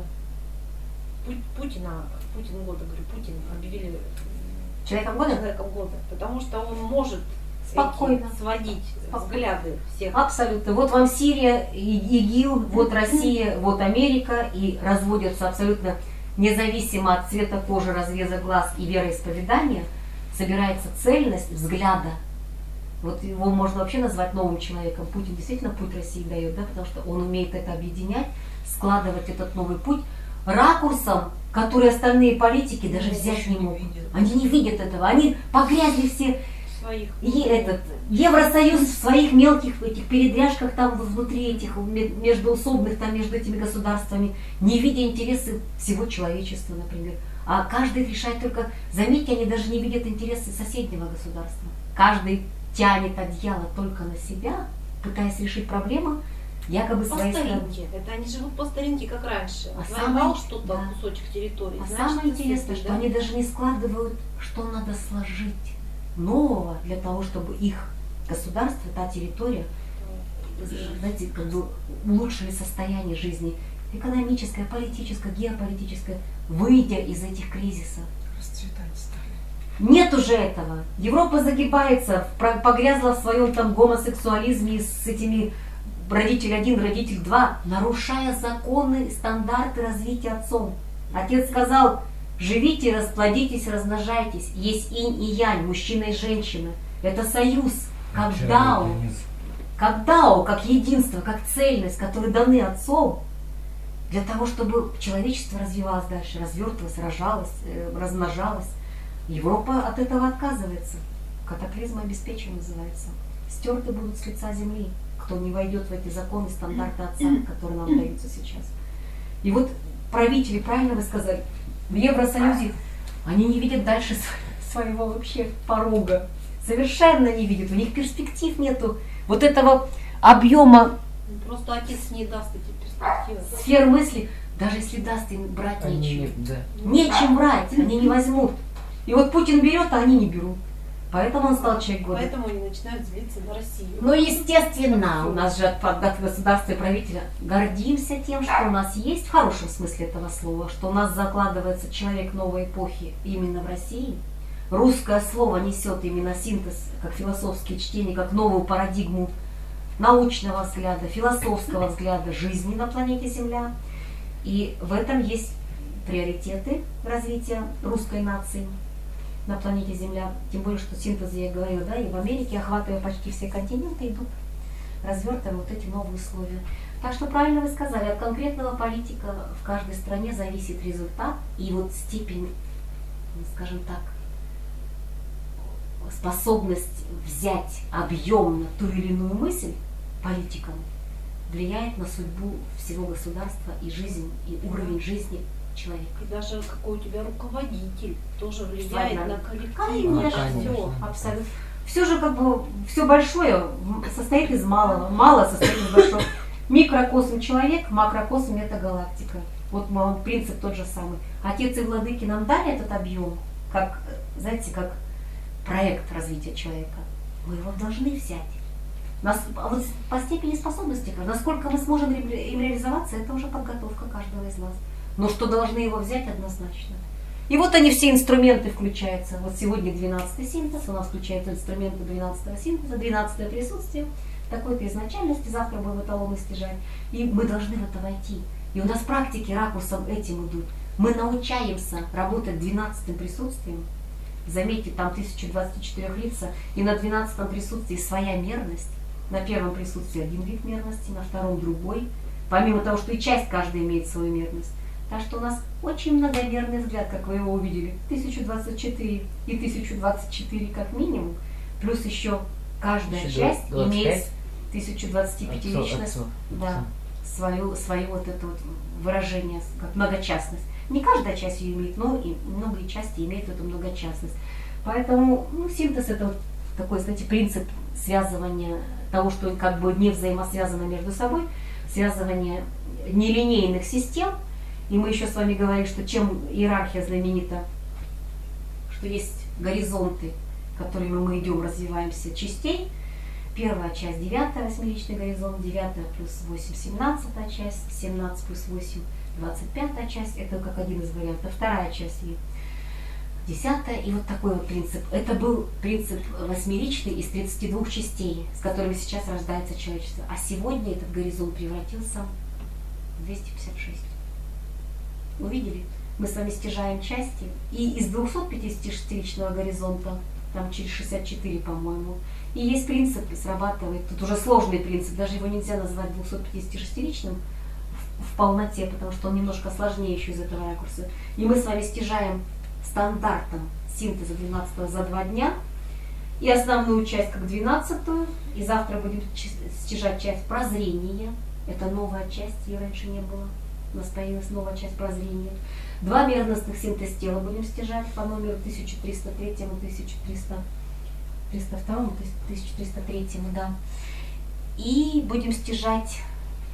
Путина, Путин года, говорю, Путин объявили Человеком года? Человеком года. Потому что он может спокойно сводить спокойно. Взгляды всех. Абсолютно. Вот вам Сирия, ИГИЛ, вот Россия, вот Америка, и разводятся абсолютно независимо от цвета кожи, разреза глаз и вероисповедания, собирается цельность взгляда. Вот его можно вообще назвать новым человеком. Путин действительно путь России дает, да, потому что он умеет это объединять, складывать этот новый путь ракурсом, который остальные политики даже Они взять не не могут. видят. Они не видят этого, они погрязли все. Своих. И этот Евросоюз в своих мелких этих передряжках там внутри этих междуусобных, там между этими государствами, не видя интересы всего человечества, например. А каждый решает только, заметьте, они даже не видят интересы соседнего государства. Каждый тянет одеяло только на себя, пытаясь решить проблему якобы По своей страны. старинке. Это они живут по старинке, как раньше. А Отвоевал самое- что-то, да. кусочек территории. А значит, самое ты интересное, святый, что да? они даже не складывают, что надо сложить нового для того, чтобы их государство, та территория, знаете, как бы улучшили состояние жизни экономическое, политическое, геополитическое, выйдя из этих кризисов. Расцветать стали. Нет уже этого. Европа загибается, про- погрязла в своем там гомосексуализме с этими родитель один, родитель два, нарушая законы и стандарты развития отцом. Отец сказал: живите, расплодитесь, размножайтесь. Есть инь и янь, мужчина и женщина. Это союз, как дао, как дао, как единство, как цельность, которые даны отцом для того, чтобы человечество развивалось дальше, развертывалось, рожалось, э, размножалось. Европа от этого отказывается. Катаклизм обеспечен называется. Стерты будут с лица земли, кто не войдет в эти законы, стандарты отца, которые нам даются сейчас. И вот правители, правильно вы сказали, в Евросоюзе они не видят дальше св- своего вообще порога. Совершенно не видят. У них перспектив нету. Вот этого объема Просто отец не даст эти перспективы. сфер мысли, даже если даст, им брать Они нечем. не- да. Нечем брать, они не возьмут. И вот Путин берет, а они не берут. Поэтому он стал человек года. Поэтому они начинают злиться на Россию. Ну, естественно, у нас же от, от государства и правителя гордимся тем, что у нас есть, в хорошем смысле этого слова, что у нас закладывается человек новой эпохи именно в России. Русское слово несет именно синтез, как философские чтения, как новую парадигму научного взгляда, философского взгляда жизни на планете Земля. И в этом есть приоритеты развития русской нации на планете Земля. Тем более, что синтез, я говорила, да, и в Америке, охватывая почти все континенты, идут развертывая вот эти новые условия. Так что правильно вы сказали, от конкретного политика в каждой стране зависит результат и вот степень, ну, скажем так, способность взять объемно ту или иную мысль политикам влияет на судьбу всего государства и жизнь, и уровень жизни человека. И даже какой у тебя руководитель тоже влияет Ладно. на коллектив. Конечно, конечно. все, абсолютно. Все же как бы, все большое м, состоит из малого, мало состоит из большого. Микрокосм человек, макрокосм это галактика. Вот м, принцип тот же самый. Отец и владыки нам дали этот объем, как, э, знаете, как проект развития человека. Мы его должны взять. Нас, а вот по степени способности, насколько мы сможем им реализоваться, это уже подготовка каждого из нас. Но что должны его взять однозначно. И вот они все инструменты включаются. Вот сегодня двенадцатый синтез, у нас включаются инструменты двенадцатого синтеза, двенадцатое присутствие, такой-то изначальности, завтра будем эталоны стяжать. И мы должны в это войти. И у нас практики ракурсом этим идут. Мы научаемся работать двенадцатым присутствием. Заметьте, там тысяча двадцать четыре лица, и на двенадцатом присутствии своя мерность. На первом присутствии один вид мерности, на втором другой. Помимо того, что и часть каждая имеет свою мерность. Так что у нас очень многомерный взгляд, как вы его увидели. тысяча двадцать четыре и тысяча двадцать четыре как минимум. Плюс еще каждая часть имеет тысячу двадцатипятиличность, да, свою, свое вот это вот выражение, как многочастность. Не каждая часть ее имеет, но и многие части имеют эту многочастность. Поэтому ну, синтез это вот такой, знаете, принцип связывания того, что как бы не взаимосвязано между собой, связывание нелинейных систем. И мы еще с вами говорили, что чем иерархия знаменита, что есть горизонты, которыми мы идем, развиваемся частей. Первая часть девятая, восьмиличный горизонт, девятая плюс восемь, семнадцатая часть, семнадцать плюс восемь, двадцать пятая часть, это как один из вариантов. Вторая часть и десятая, и вот такой вот принцип. Это был принцип восьмиличный из тридцати двух частей, с которыми сейчас рождается человечество. А сегодня этот горизонт превратился в двести пятьдесят шесть. Увидели? Мы с вами стяжаем части, и из двухсотпятидесятишестиличного горизонта, там через шестьдесят четыре, по-моему, и есть принцип, срабатывает, тут уже сложный принцип, даже его нельзя назвать двухсотпятидесятишестиличным в, в полноте, потому что он немножко сложнее еще из этого ракурса. И мы с вами стяжаем стандартом синтеза двенадцатого за два дня, и основную часть как двенадцатую, и завтра будем стяжать часть прозрения, это новая часть, ее раньше не было. У нас появилась новая часть прозрения. Два мерностных синтез тела будем стяжать по номеру тысяча триста три, тысяча триста два, тысяча триста три, да. И будем стяжать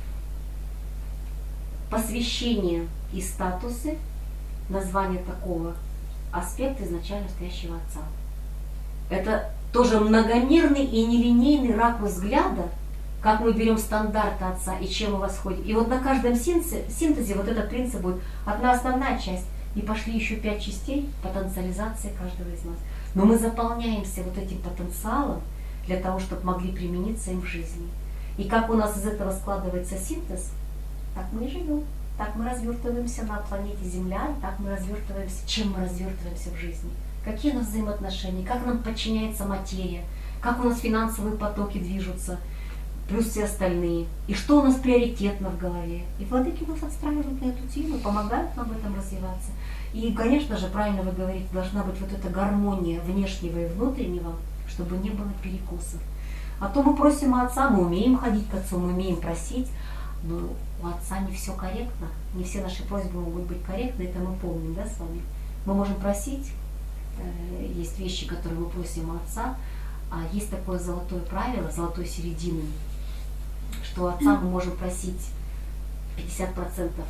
посвящение и статусы, название такого аспекта изначально стоящего Отца. Это тоже многомерный и нелинейный ракурс взгляда, как мы берем стандарты Отца и чем мы восходим. И вот на каждом синтезе, синтезе вот этот принцип будет одна основная часть, и пошли еще пять частей потенциализации каждого из нас. Но мы заполняемся вот этим потенциалом для того, чтобы могли примениться им в жизни. И как у нас из этого складывается синтез, так мы и живем. Так мы развертываемся на планете Земля, так мы развертываемся, чем мы развертываемся в жизни. Какие у нас взаимоотношения, как нам подчиняется материя, как у нас финансовые потоки движутся, плюс все остальные. И что у нас приоритетно в голове. И владыки нас отстраивают на эту тему, помогают нам в этом развиваться. И, конечно же, правильно вы говорите, должна быть вот эта гармония внешнего и внутреннего, чтобы не было перекосов. А то мы просим у Отца, мы умеем ходить к Отцу, мы умеем просить, но у Отца не все корректно, не все наши просьбы могут быть корректны, это мы помним, да, с вами. Мы можем просить, э, есть вещи, которые мы просим у Отца, а есть такое золотое правило, золотой середины, что у Отца мы можем просить пятьдесят процентов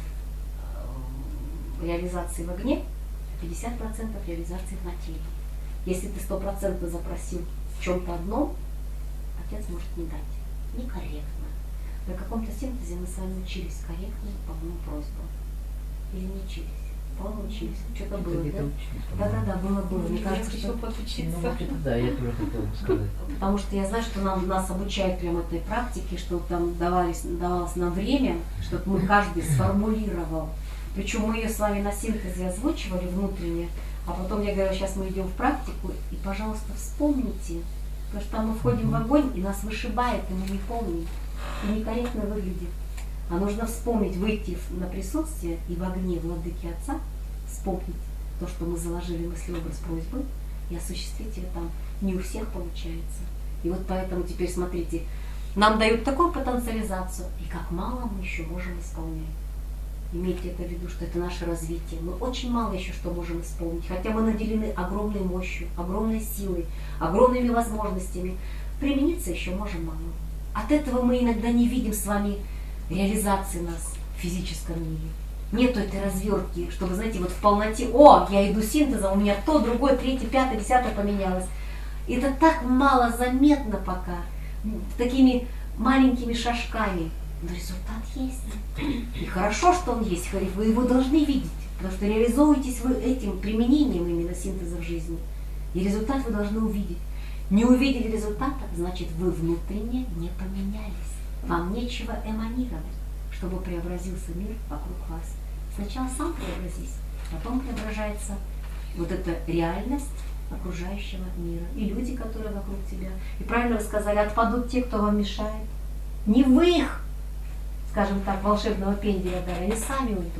реализации в огне, пятьдесят процентов реализации в материи. Если ты сто процентов запросил в чем-то одном, Отец может не дать. Некорректно. На каком-то синтезе мы с вами учились корректным, по-моему, просьбам. Или не учились? По-моему, учились. Что-то было, да? Да-да-да, было-было. Мне кажется, что... подучиться. Ну, да, я тоже хотела сказать. Потому что я знаю, что нам, нас обучают прямо этой практике, чтобы там давались, давалось нам время, чтобы мы каждый сформулировал. Причем мы ее с вами на синтезе озвучивали внутренне, а потом я говорю, сейчас мы идем в практику, и, пожалуйста, вспомните, потому что там мы входим в огонь, и нас вышибает, и мы не помним, и некорректно выглядит. А нужно вспомнить, выйти на присутствие и в огне владыки Отца, вспомнить то, что мы заложили мысли, образ, просьбы, и осуществить ее там. Не у всех получается. И вот поэтому теперь смотрите, нам дают такую потенциализацию, и как мало мы еще можем исполнять. Имейте это в виду, что это наше развитие. Мы очень мало еще что можем исполнить, хотя мы наделены огромной мощью, огромной силой, огромными возможностями. Примениться еще можем мало. От этого мы иногда не видим с вами реализации нас в физическом мире. Нету этой развертки, чтобы, знаете, вот в полноте, о, я иду синтезом, у меня то, другое, третье, пятое, десятое поменялось. И это так мало заметно пока, такими маленькими шажками. Но результат есть. И хорошо, что он есть, вы его должны видеть, потому что реализовываетесь вы этим применением именно синтеза в жизни. И результат вы должны увидеть. Не увидели результата, значит вы внутренне не поменялись. Вам нечего эманировать, чтобы преобразился мир вокруг вас. Сначала сам преобразись, потом преображается вот эта реальность окружающего мира. И люди, которые вокруг тебя. И правильно вы сказали, отпадут те, кто вам мешает. Не вы их, скажем так, волшебного пенделя дали, они сами уйдут.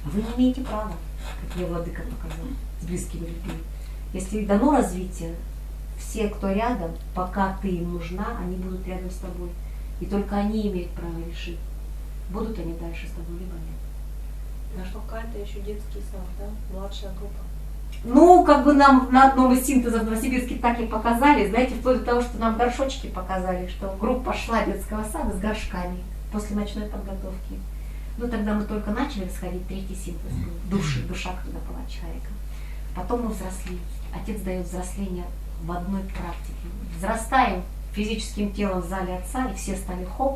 А вы не имеете права, как мне владыка показал, с близкими людьми. Если дано развитие, все, кто рядом, пока ты им нужна, они будут рядом с тобой. И только они имеют право решить, будут они дальше с тобой, либо нет. Да, что какая-то еще детский сад, да? Младшая группа. Ну, как бы нам на одном из синтезов в Новосибирске так и показали, знаете, вплоть до того, что нам горшочки показали, что группа шла детского сада с горшками после ночной подготовки. Ну, тогда мы только начали сходить, третий синтез был, души, душа, когда была человека. Потом мы взросли. Отец дает взросление в одной практике. Взрастаем физическим телом в зале отца, и все стали хоп,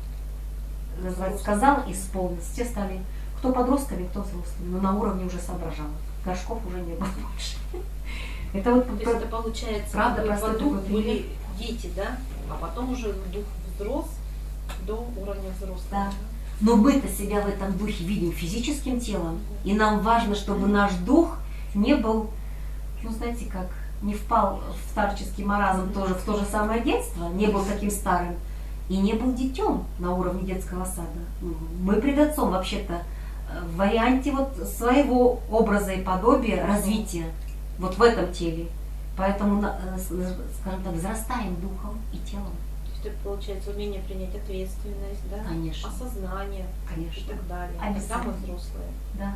сказал, исполнил. Все стали, кто подростками, кто взрослыми, но на уровне уже соображал. Горшков уже не было больше. Это вот То есть это получается, правда, как бы простой по духу такой были пример. дети, да? А потом уже дух взрос до уровня взрослого. Да. Но мы-то себя в этом духе видим физическим телом, и нам важно, чтобы наш дух не был, ну знаете как, не впал в старческий маразм тоже в то же самое детство, не был таким старым, и не был детем на уровне детского сада. Мы пред отцом вообще-то в варианте вот своего образа и подобия развития вот в этом теле. Поэтому, скажем так, взрастаем духом и телом. То есть это получается умение принять ответственность, да? Конечно. Осознание Конечно. и так далее. Когда Обязательно. мы взрослые. Да.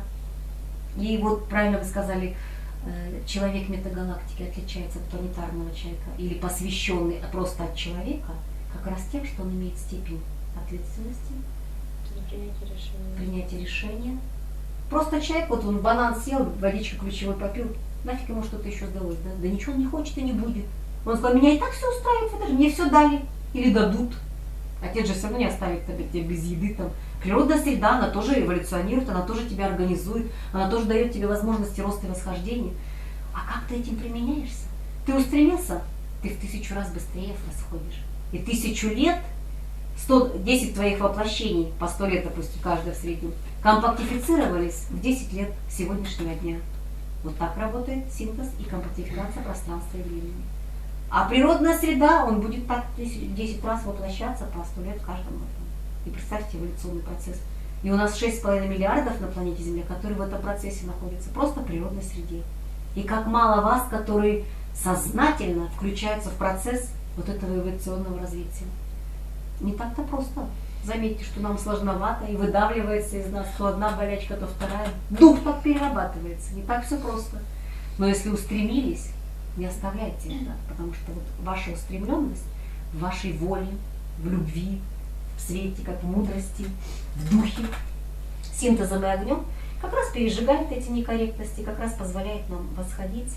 И вот правильно вы сказали, человек метагалактики отличается от планетарного человека или посвященный просто от человека, как раз тем, что он имеет степень ответственности, Принятие решения. принятия решения. Просто человек, вот он банан съел, водичку ключевой попил, нафиг ему что-то еще сдалось, да? Да ничего он не хочет и не будет. Он сказал, меня и так все устраивает, это же мне все дали или дадут. Отец же все равно не оставит тебя без еды там. Природная среда, она тоже эволюционирует, она тоже тебя организует, она тоже дает тебе возможности роста и восхождения. А как ты этим применяешься? Ты устремился, ты в тысячу раз быстрее восходишь. И тысячу лет, сто десять твоих воплощений, по сто лет, допустим, каждое в среднем, компактифицировались в десять лет сегодняшнего дня. Вот так работает синтез и компактификация пространства и времени. А природная среда, он будет так десять раз воплощаться по сто лет в каждом этом. И представьте эволюционный процесс. И у нас шесть с половиной миллиардов на планете Земля, которые в этом процессе находятся, просто в природной среде. И как мало вас, которые сознательно включаются в процесс вот этого эволюционного развития. Не так-то просто. Заметьте, что нам сложновато и выдавливается из нас то одна болячка, то вторая. Дух так перерабатывается. Не так все просто. Но если устремились, не оставляйте это, потому что вот ваша устремленность в вашей воле, в любви, в свете, как в мудрости, в духе, синтезом и огнем, как раз пережигает эти некорректности, как раз позволяет нам восходить,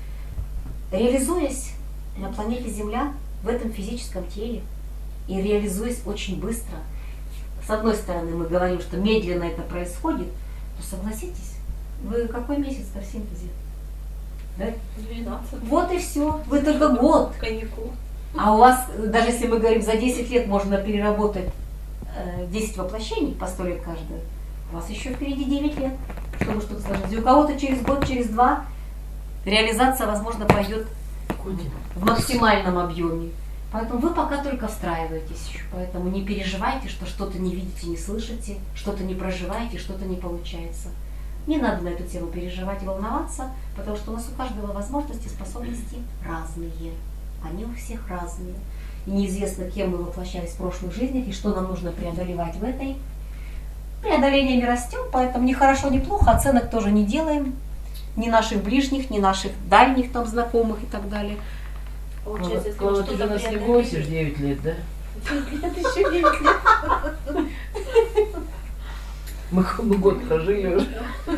реализуясь на планете Земля в этом физическом теле и реализуясь очень быстро. С одной стороны, мы говорим, что медленно это происходит, то согласитесь, вы какой месяц-то в синтезе? Да? двенадцать. Вот и все. Вы только год. Каникул. А у вас, даже если мы говорим, за десять лет можно переработать э, десять воплощений, по сто лет каждое, у вас еще впереди девять лет, чтобы что-то сложить. И у кого-то через год, через два реализация, возможно, пойдет в максимальном объеме. Поэтому вы пока только встраиваетесь еще. Поэтому не переживайте, что что-то не видите, не слышите, что-то не проживаете, что-то не получается. Не надо на эту тему переживать и волноваться, потому что у нас у каждого возможности и способности разные. Они у всех разные. И неизвестно, кем мы воплощались в прошлых жизнях и что нам нужно преодолевать в этой. Преодоление не растем, поэтому ни хорошо, ни плохо, оценок тоже не делаем. Ни наших ближних, ни наших дальних там знакомых и так далее. Получается, если Клава, вы ты же что-то нас не преодолели- бросишь девять лет, да? Это еще девять лет. Мы, мы год прожили уже.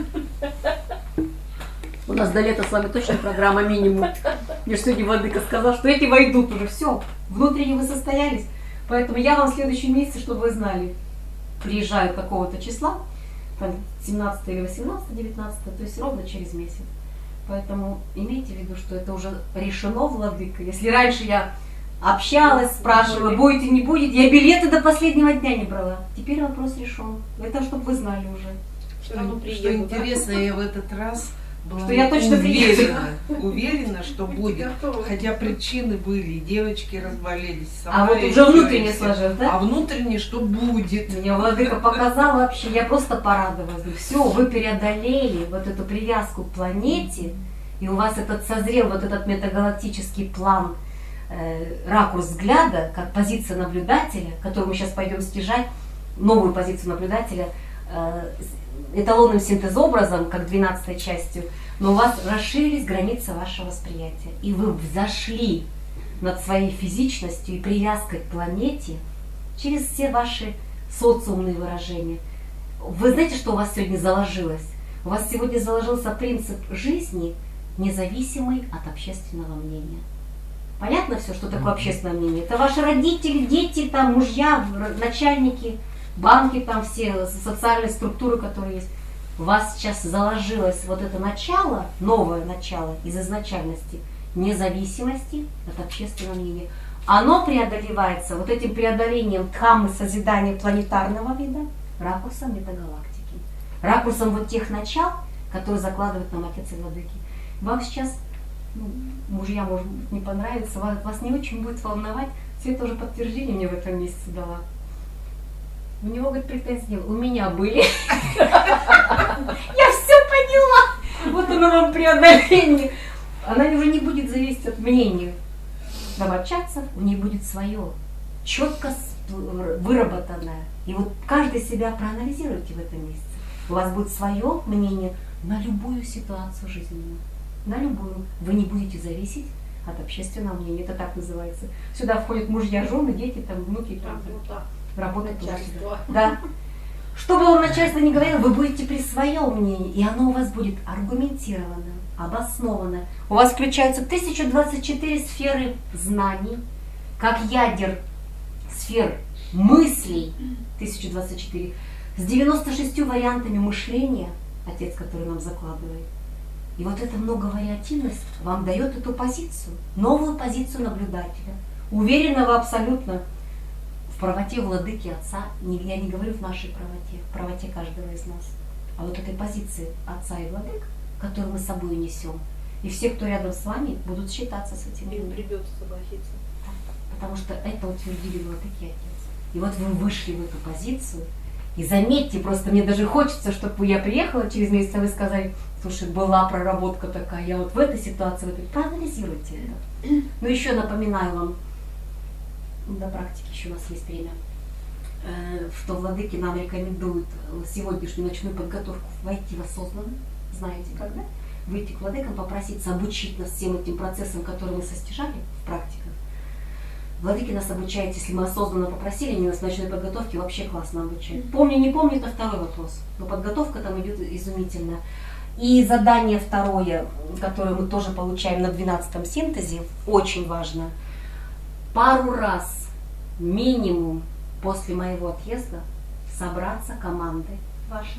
У нас до лета с вами точно программа минимум. Мне же сегодня Владыка сказал, что эти войдут уже, все, внутренне вы состоялись. Поэтому я вам в следующем месяце, чтобы вы знали, приезжаю такого-то числа, там семнадцатого или восемнадцатого, девятнадцатого, то есть ровно через месяц. Поэтому имейте в виду, что это уже решено, Владыка. Если раньше я общалась, спрашивала, будете, не будете, я билеты до последнего дня не брала. Теперь вопрос решен. Это чтобы вы знали уже. Все равно Что приеду, да? интересно, я в этот раз была Что я точно приеду. уверена, уверена, что будет. Хотя причины были, девочки разболелись. А сама вот я уже внутренне еще- сложилось, да? А внутренне, что будет. Меня Владыка показал вообще, я просто порадовалась. Все, вы преодолели вот эту привязку к планете, и у вас этот созрел, вот этот метагалактический план, э, ракурс взгляда, как позиция наблюдателя, которую мы сейчас пойдем стяжать, новую позицию наблюдателя, э, с эталонным синтезообразом, как двенадцатой частью, но у вас расширились границы вашего восприятия, и вы взошли над своей физичностью и привязкой к планете через все ваши социумные выражения. Вы знаете, что у вас сегодня заложилось? У вас сегодня заложился принцип жизни, независимый от общественного мнения. Понятно все, что такое общественное мнение? Это ваши родители, дети, там, мужья, р- начальники, банки, там все социальные структуры, которые есть. У вас сейчас заложилось вот это начало, новое начало из изначальности, независимости от общественного мнения. Оно преодолевается вот этим преодолением дхаммы созидания планетарного вида, ракурсом метагалактики, ракурсом вот тех начал, которые закладывают нам Отец и Владыки. Вам сейчас, ну, мужья, может быть, не понравится, вас, вас не очень будет волновать. Света уже подтверждение мне в этом месяце дала. У него, говорит, претензий нет. У меня были. Я все поняла. Вот оно вам преодоление. Она уже не будет зависеть от мнения домочадцев, у нее будет свое, четко выработанное. И вот каждый себя проанализируйте в этом месяце. У вас будет свое мнение на любую ситуацию жизненную. На любую. Вы не будете зависеть от общественного мнения. Это так называется. Сюда входят мужья, жены, дети, там, внуки. Там, Работа. работа Начальство. туда-сюда. Да. Что бы вам начальство ни говорило, вы будете при своем мнении, и оно у вас будет аргументировано, обосновано. У вас включаются тысяча двадцать четыре сферы знаний, как ядер сфер мыслей, тысяча двадцать четыре, с девяноста шестью вариантами мышления, Отец, который нам закладывает. И вот эта многовариативность вам дает эту позицию, новую позицию наблюдателя, уверенного абсолютно в правоте Владыки Отца. Не- Я не говорю в нашей правоте, в правоте каждого из нас, а вот этой позиции Отца и Владык, которую мы с собой несем. И все, кто рядом с вами, будут считаться с этим. Им придется согласиться. Потому что это утвердили Владыки и Отец. И вот вы вышли в эту позицию. И заметьте, просто мне даже хочется, чтобы я приехала через месяц, а вы сказали: слушай, была проработка такая, я вот в этой ситуации, в этой. Проанализируйте это. Но еще напоминаю вам, до практики еще у нас есть время, э, что владыки нам рекомендуют сегодняшнюю ночную подготовку войти в осознанность. Знаете, когда? Выйти к владыкам, попроситься обучить нас всем этим процессам, которые мы состяжали в практиках. Владыки нас обучают, если мы осознанно попросили, они нас в ночной подготовке вообще классно обучают. Помню, не помню, это второй вопрос. Но подготовка там идет изумительно. И задание второе, которое мы тоже получаем на двенадцатом синтезе, очень важно. Пару раз минимум после моего отъезда собраться командой вашей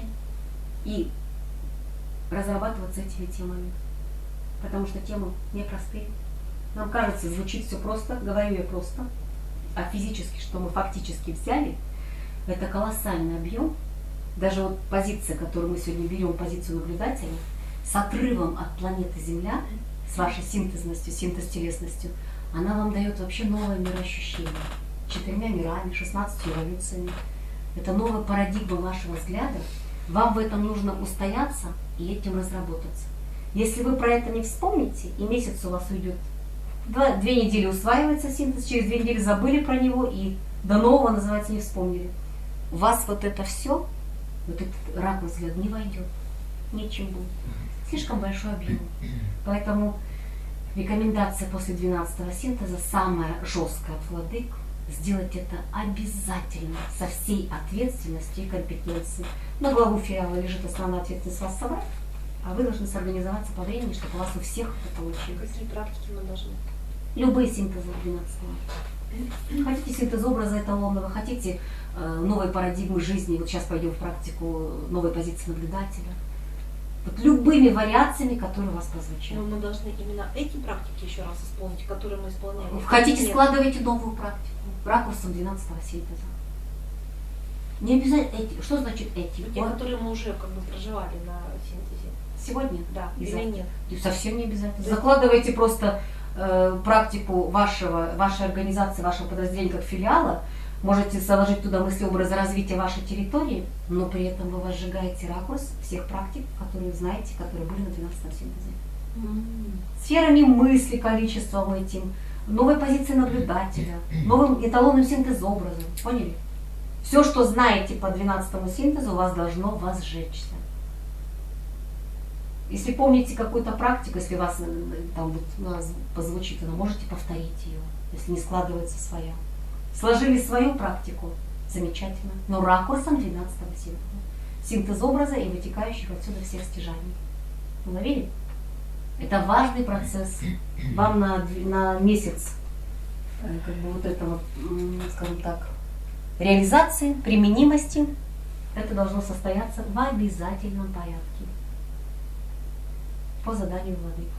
и разрабатываться этими темами. Потому что темы непростые. Нам кажется, звучит все просто, говорю я просто, а физически, что мы фактически взяли, это колоссальный объем. Даже вот позиция, которую мы сегодня берем, позицию наблюдателя, с отрывом от планеты Земля, с вашей синтезностью, синтез-телесностью, она вам дает вообще новое мироощущение. Четырьмя мирами, шестнадцатью эволюциями. Это новая парадигма вашего взгляда. Вам в этом нужно устояться и этим разработаться. Если вы про это не вспомните, и месяц у вас уйдет, два, две недели усваивается синтез, через две недели забыли про него и до нового, называется, не вспомнили. У вас вот это все, вот этот ракурс взгляд не войдет. Нечем будет. Слишком большой объем. Поэтому рекомендация после двенадцатого синтеза, самая жесткая от владык, сделать это обязательно, со всей ответственностью и компетенцией. На главу филиала лежит основная ответственность вас собрать, а вы должны сорганизоваться по времени, чтобы у вас у всех это получилось. Какие практики мы должны? Любые синтезы двенадцатого. Хотите синтез образа эталонного, хотите э, новой парадигмы жизни, вот сейчас пойдем в практику новой позиции наблюдателя. Вот любыми вариациями, которые у вас прозвучат. Но мы должны именно эти практики еще раз исполнить, которые мы исполняем. Хотите, Нет. складывайте новую практику ракурсом двенадцатого синтеза. Не обязательно эти. Что значит эти? Те, Вот которые мы уже как бы проживали на синтезе. сегодня? Да, И или завтра. нет? И совсем не обязательно. Да. Закладывайте просто э, практику вашего, вашей организации, вашего подразделения как филиала. Можете заложить туда мысли образа развития вашей территории, но при этом вы возжигаете ракурс всех практик, которые знаете, которые были на двенадцатом синтезе. Сферами мысли, количеством этим, новой позиции наблюдателя, новым эталонным синтезобразом. Поняли? Все, что знаете по двенадцатому синтезу, у вас должно возжечься. Если помните какую-то практику, если вас э, там вот, у нас позвучит, она можете повторить ее, если не складывается своя. Сложили свою практику, замечательно, но ракурсом двенадцатого синтеза. Синтез образа и вытекающих отсюда всех стяжаний. Уловили? Это важный процесс. Вам на, дв- на месяц э, как бы вот этого, м, скажем так, реализации, применимости, это должно состояться в обязательном порядке по заданию владык.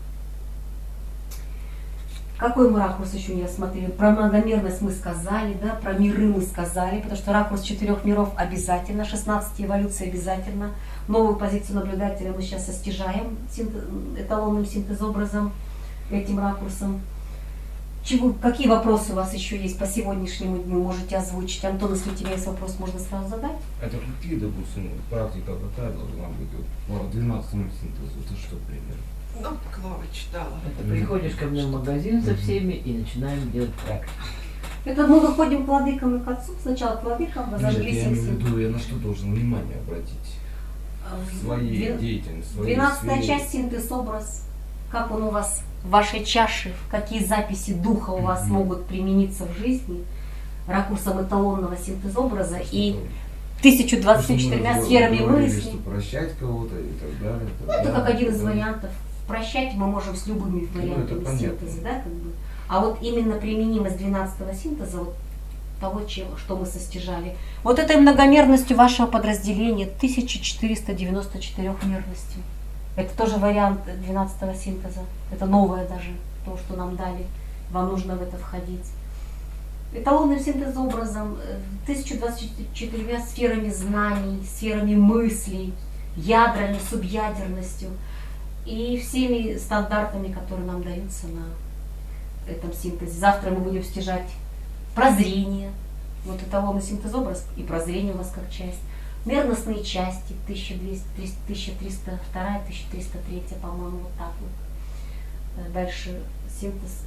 Какой мы ракурс еще не рассмотрели? Про многомерность мы сказали, да, про миры мы сказали, потому что ракурс четырех миров обязательно, шестнадцать эволюций обязательно. Новую позицию наблюдателя мы сейчас состижаем синтез, эталонным синтезобразом, этим ракурсом. Чего, какие вопросы у вас еще есть по сегодняшнему дню? Можете озвучить. Антон, если у тебя есть вопрос, можно сразу задать. Это какие, допустим, практика какая должна быть? Вот, по двенадцатому синтезу, это что примерно? Ну, Клава читала. Это приходишь ко мне в магазин со всеми и начинаем делать практику. Это мы выходим к владыкам и к отцу. Сначала к владыкам, Нет, возожгли я семь имею в синтезов. виду, я на что должен внимание обратить? В своей Две- деятельности, в своей Двенадцатая сфере. часть синтез образ. Как он у вас в вашей чаше, какие записи духа у вас Мгм. могут примениться в жизни ракурсом эталонного синтезобраза Что и там? тысячу двадцатью Потому что мы четырьмя разговор- сферами говорили, мысли. что прощать кого-то и так далее. Ну, это как один из вариантов. Прощать мы можем с любыми это вариантами понятно. синтеза, да, как бы. А вот именно применимость двенадцатого синтеза, вот того, чем, что мы состижали, вот этой многомерностью вашего подразделения, тысяча четыреста девяносто четыре мерностью. Это тоже вариант двенадцатого синтеза. Это новое даже, то, что нам дали. Вам нужно в это входить. Эталонным синтезообразом, э, тысяча двадцать четырьмя сферами знаний, сферами мыслей, ядрами, субъядерностью и всеми стандартами, которые нам даются на этом синтезе. Завтра мы будем стяжать прозрение. Вот эталонный синтезобраз и прозрение у вас как часть. Мерностные части, тысяча двести, тысяча триста два, тысяча триста три, по-моему, вот так вот. Э, Дальше синтез.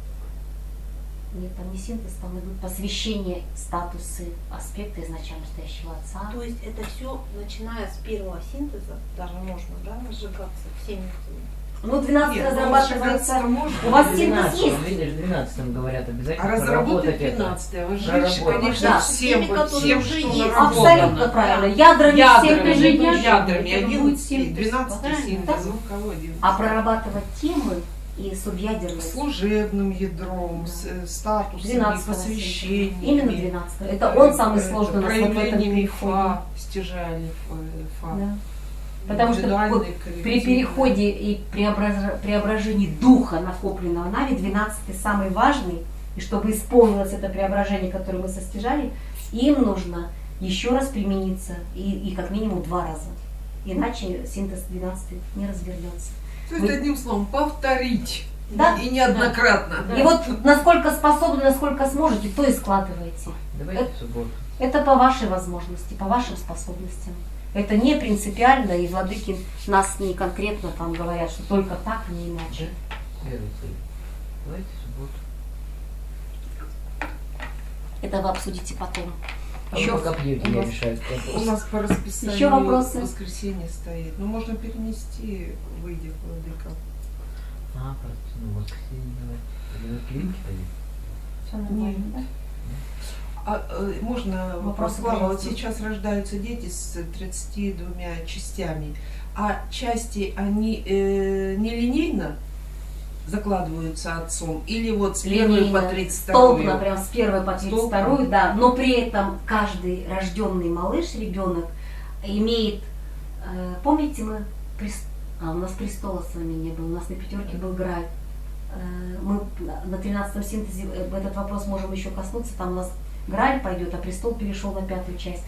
Нет, там не синтез, там идут посвящения, статусы, аспекты изначально стоящего отца. То есть это все, начиная с первого синтеза, даже можно, да, разжигаться всеми этими. Ну, двенадцать Нет, ну, разрабатывается. разжигаться можно. У вас В синтез двенадцатом, есть? видишь, в двенадцатом говорят А обязательно разработать проработать это. двенадцатое. Вы же, Проработать. конечно, Да. всем, Теми, вот которые всем, уже что есть. наработано. Абсолютно правильно. Ядрами, Ядрами, всеми ну, ядрами. ядрами, Это будет одиннадцать, синтез. двенадцать Правильно? синтез, ну, кого одиннадцать? А прорабатывать темы и субъядерность Служебным ядром, Да. с э, статусами, двенадцатого посвящениями. синтеза. Именно двенадцатого. Это он самый сложный у нас вот в этом проявлениями переходе. фа, стяжали фа. Да. Потому что Индивидуальные вот при коррективы. переходе и преображ- преображении духа, накопленного нами, двенадцатый самый важный, и чтобы исполнилось это преображение, которое мы состяжали, им нужно еще раз примениться, и, и как минимум два раза. Иначе синтез двенадцатый не развернется. То есть, Вы- одним словом, повторить. Да, И неоднократно. да. И вот насколько способны, насколько сможете, то и складываете. Давайте в субботу. Это по вашей возможности, по вашим способностям. Это не принципиально, и владыки нас не конкретно там говорят, что только так, не иначе. Первый цель. Давайте в субботу. Это вы обсудите потом. А Еще вы пока пьете, у я нас- решаю У вопрос. нас по расписанию Еще вопросы? воскресенье стоит. Ну, можно перенести, выйдя к владыкам. А, просто, ну, воскресенье давай. Или на клинике ходить? Все нормально, да? А, э, можно Вопросы, вопрос, Слава, вот пожалуйста. сейчас рождаются дети с тридцатью двумя частями, а части, они э, нелинейно закладываются отцом? Или вот с первой Линейно, по тридцать Столбно, вторую? прям с первой по тридцать Столбно. вторую, да. Но при этом каждый рожденный малыш, ребенок, имеет, э, помните, мы, прес- а, у нас престола с вами не было, у нас на пятерке был Грааль. Э, мы на- на тринадцатом синтезе э, этот вопрос можем еще коснуться, там у нас Грааль пойдет, а престол перешел на пятую часть.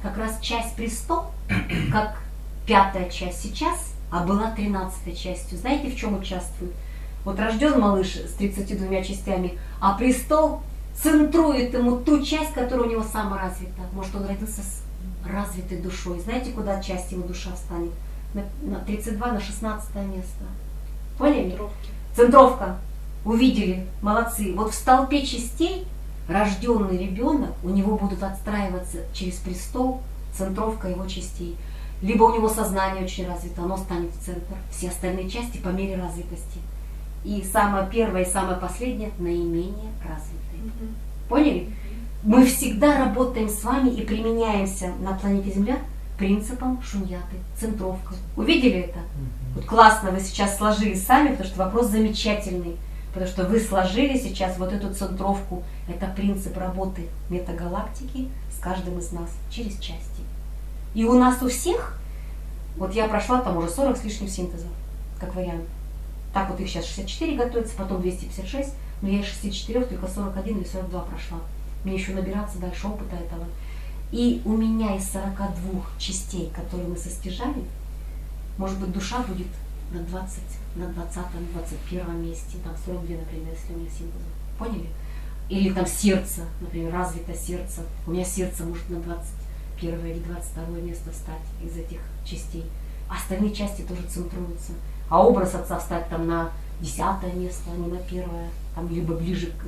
как раз часть престол, как пятая часть сейчас, а была тринадцатой частью. Знаете, в чем участвует? Вот рожден малыш с тридцатью двумя частями, а престол центрует ему ту часть, которая у него самая развита. Может, он родился с развитой душой. Знаете, куда часть его душа встанет? На, на тридцать два, на шестнадцатое место. Поняли? Центровки. Центровка. Увидели. Молодцы. Вот в столпе частей рожденный ребенок, у него будут отстраиваться через престол центровка его частей. Либо у него сознание очень развито, оно станет в центр. Все остальные части по мере развитости. И самое первое и самое последнее наименее развитые. Мгм. Поняли? Мы всегда работаем с вами и применяемся на планете Земля принципом шуньяты, центровка. Увидели это? Вот классно вы сейчас сложили сами, потому что вопрос замечательный. Потому что вы сложили сейчас вот эту центровку. Это принцип работы метагалактики с каждым из нас через части. И у нас у всех, вот я прошла там уже сорок с лишним синтезов, как вариант. Так вот их сейчас шестьдесят четыре готовится, потом двести пятьдесят шесть, но я из шестидесяти четырёх только сорок один или сорок два прошла. Мне еще набираться дальше опыта этого. И у меня из сорока двух частей, которые мы состяжали, может быть, душа будет на двадцать, на двадцатом, двадцать первом месте, там сорок два, например, если у меня синтеза. Поняли? Или там сердце, например, развито сердце. У меня сердце может на двадцать первое или двадцать второе место встать из этих частей. А остальные части тоже центруются. А образ отца встать там на десятое место, а не на первое, там либо ближе к,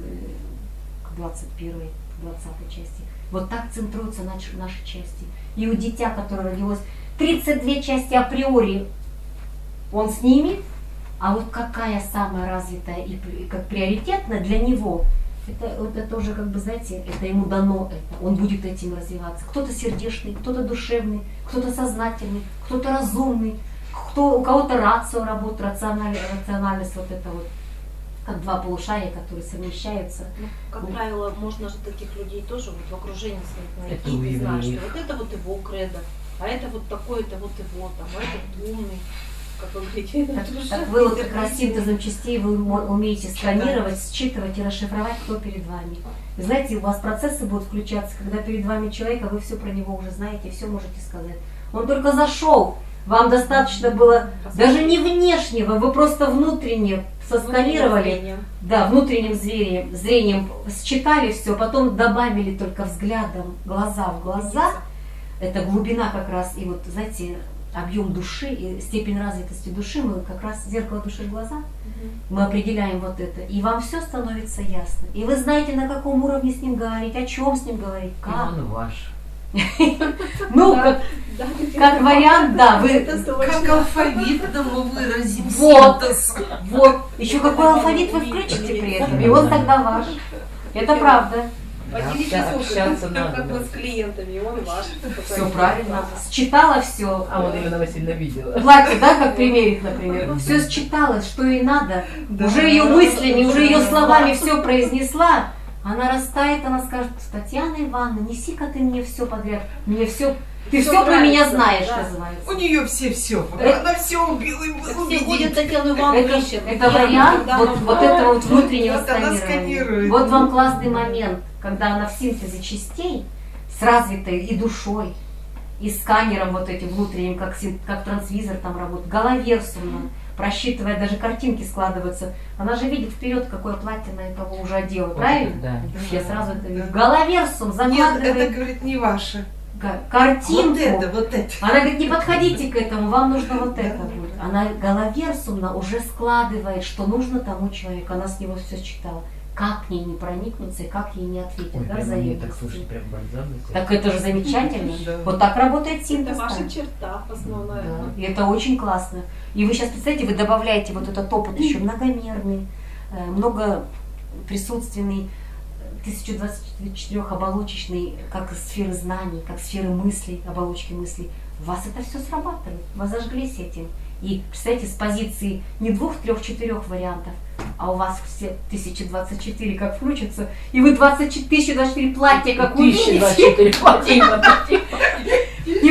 к двадцать первой, к двадцатой части. Вот так центруются наши, наши части. И у дитя, которое родилось, тридцать две части априори, он с ними, а вот какая самая развитая и, и как приоритетная для него, это, вот это уже, как бы, знаете, это ему дано, это, он будет этим развиваться. Кто-то сердечный, кто-то душевный, кто-то сознательный, кто-то разумный, кто, у кого-то рацио работает, рациональ, рациональность вот это вот, как два полушария, которые совмещаются. Ну, как Ну. правило, можно же таких людей тоже вот в окружении своих Это найти. Ты знаешь, уявление. что вот это вот его кредо, а это вот такой, это вот его, там, а это вот умный, как вы говорите. Так, это так душа, вы вот это как раз красивый. синтезом частей вы умо- умеете сканировать, считывать и расшифровать, кто перед вами. Вы знаете, у вас процессы будут включаться, когда перед вами человек, а вы все про него уже знаете, все можете сказать. Он только зашел, вам достаточно было даже не внешнего, вы просто внутренне сосканировали, Зрением. да, внутренним зрением, зрением считали все, потом добавили только взглядом, глаза в глаза. Это глубина как раз, и вот, знаете, объем души и степень развитости души, мы как раз зеркало души в глаза, Мгм. мы определяем вот это, и вам все становится ясно. И вы знаете, на каком уровне с ним говорить, о чем с ним говорить, как. Он ваш. Ну, Да, как, да, как вариант, да, вы, это Как точно. алфавитно мы выразим Вот. синтез. вот, еще какой алфавит вы включите при этом, и он тогда ваш. Это правда. Поделитесь Обща- общаться опытом, надо, как да. вы с клиентами, и он ваш. Все правильно. Считала все. А вот Елена Васильевна видела. Платье, да, как примерить, например. Все считала, что ей надо. Да. Уже ее мыслями, уже ее словами все произнесла. Она растает, она скажет: Татьяна Ивановна, неси-ка ты мне все подряд. Мне все, ты Всё все про меня нравится, знаешь, да. называется. У нее все все. Это- Она все убила и Все убедит. ходят Татьяну Ивановну Это, ищут. это вариант Когда вот, она- вот этого вот внутреннего Вот она сканирования. сканирует. Вот вам классный момент, когда она в синтезе частей с развитой и душой, и сканером вот этим внутренним, как, син- как трансвизор там работает, головерсумно, просчитывая, даже картинки складываются. Она же видит вперед, какое платье на этого уже одела, правильно? Да. Я сразу это вижу. Головерсум Нет, закладывает это, говорит, не ваше. ка- картинку. Вот это, вот это. Она говорит: не подходите к этому, вам нужно вот это Да. будет. Она головерсумно уже складывает, что нужно тому человеку. Она с него все считала. Как к ней не проникнуться и как ей не ответить. Ой, да, прямо мне так взаимности. слушать, прям бальзам на сердце. Так это же замечательно. Да. Вот так работает Это синтез. ваша да. черта основная. Да, и это очень классно. И вы сейчас, представляете, вы добавляете вот этот опыт еще многомерный, э, много присутственный, тысяча двадцать четыре оболочечный, как сферы знаний, как сферы мыслей, оболочки мыслей. У вас это все срабатывает, вы зажглись этим. И, представляете, с позиции не двух, трех, четырех вариантов, а у вас все тысяча двадцать четыре как включатся, и вы двадцать четыре, тысяча двадцать четыре платья как тысяча двадцать увидите, четыре платья. и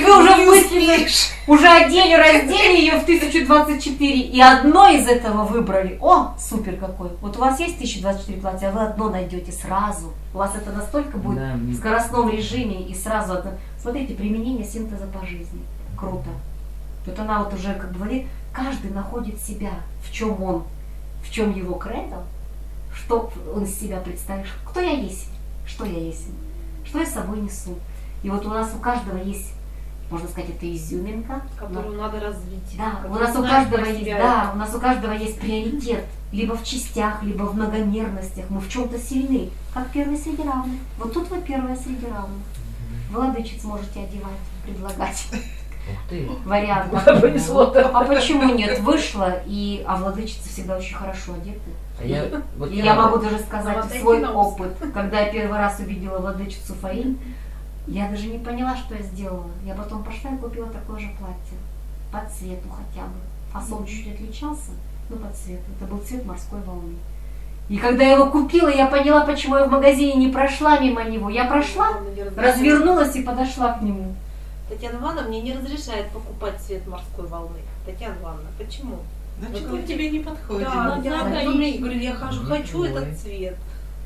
вы уже Не мысленно успеешь. уже одели, раздели ее в тысячу двадцать четыре и одно из этого выбрали. О, супер какой. Вот у вас есть тысяча двадцать четыре платья, а вы одно найдете сразу. У вас это настолько будет Да, в мне- скоростном режиме и сразу одно. Смотрите, применение синтеза по жизни. Круто. Тут она вот уже как бы говорит, каждый находит себя, в чем он, в чем его кредо, что он из себя представит, кто я есть, что я есть, что я с собой несу. И вот у нас у каждого есть, можно сказать, это изюминка. Которую надо развить. Да, у Которую нас у знать каждого про есть, себя. да, у нас у каждого есть приоритет, либо в частях, либо в многомерностях. Мы в чем-то сильны, как первый среди равных. Вот тут вы первая среди равных. Владычиц можете одевать, предлагать Ух ты. вариант. Куда понесло-то? А почему нет? Вышла, и а владычицы всегда очень хорошо одеты. А я, вот И я могу даже Ну, сказать вот свой эти на опыт. Когда я первый раз увидела владычицу Фаин, я даже не поняла, что я сделала. Я потом пошла и купила такое же платье. По цвету хотя бы. Фасон чуть-чуть отличался, но по цвету. Это был цвет морской волны. И когда я его купила, я поняла, почему я в магазине не прошла мимо него. Я прошла, развернулась и подошла к нему. Татьяна Ивановна мне не разрешает покупать цвет морской волны. Татьяна Ивановна, почему? Значит, Вот он тебе не подходит. Да, ну, я, да, я, мне говорю, я хожу, Не хочу твой. этот цвет.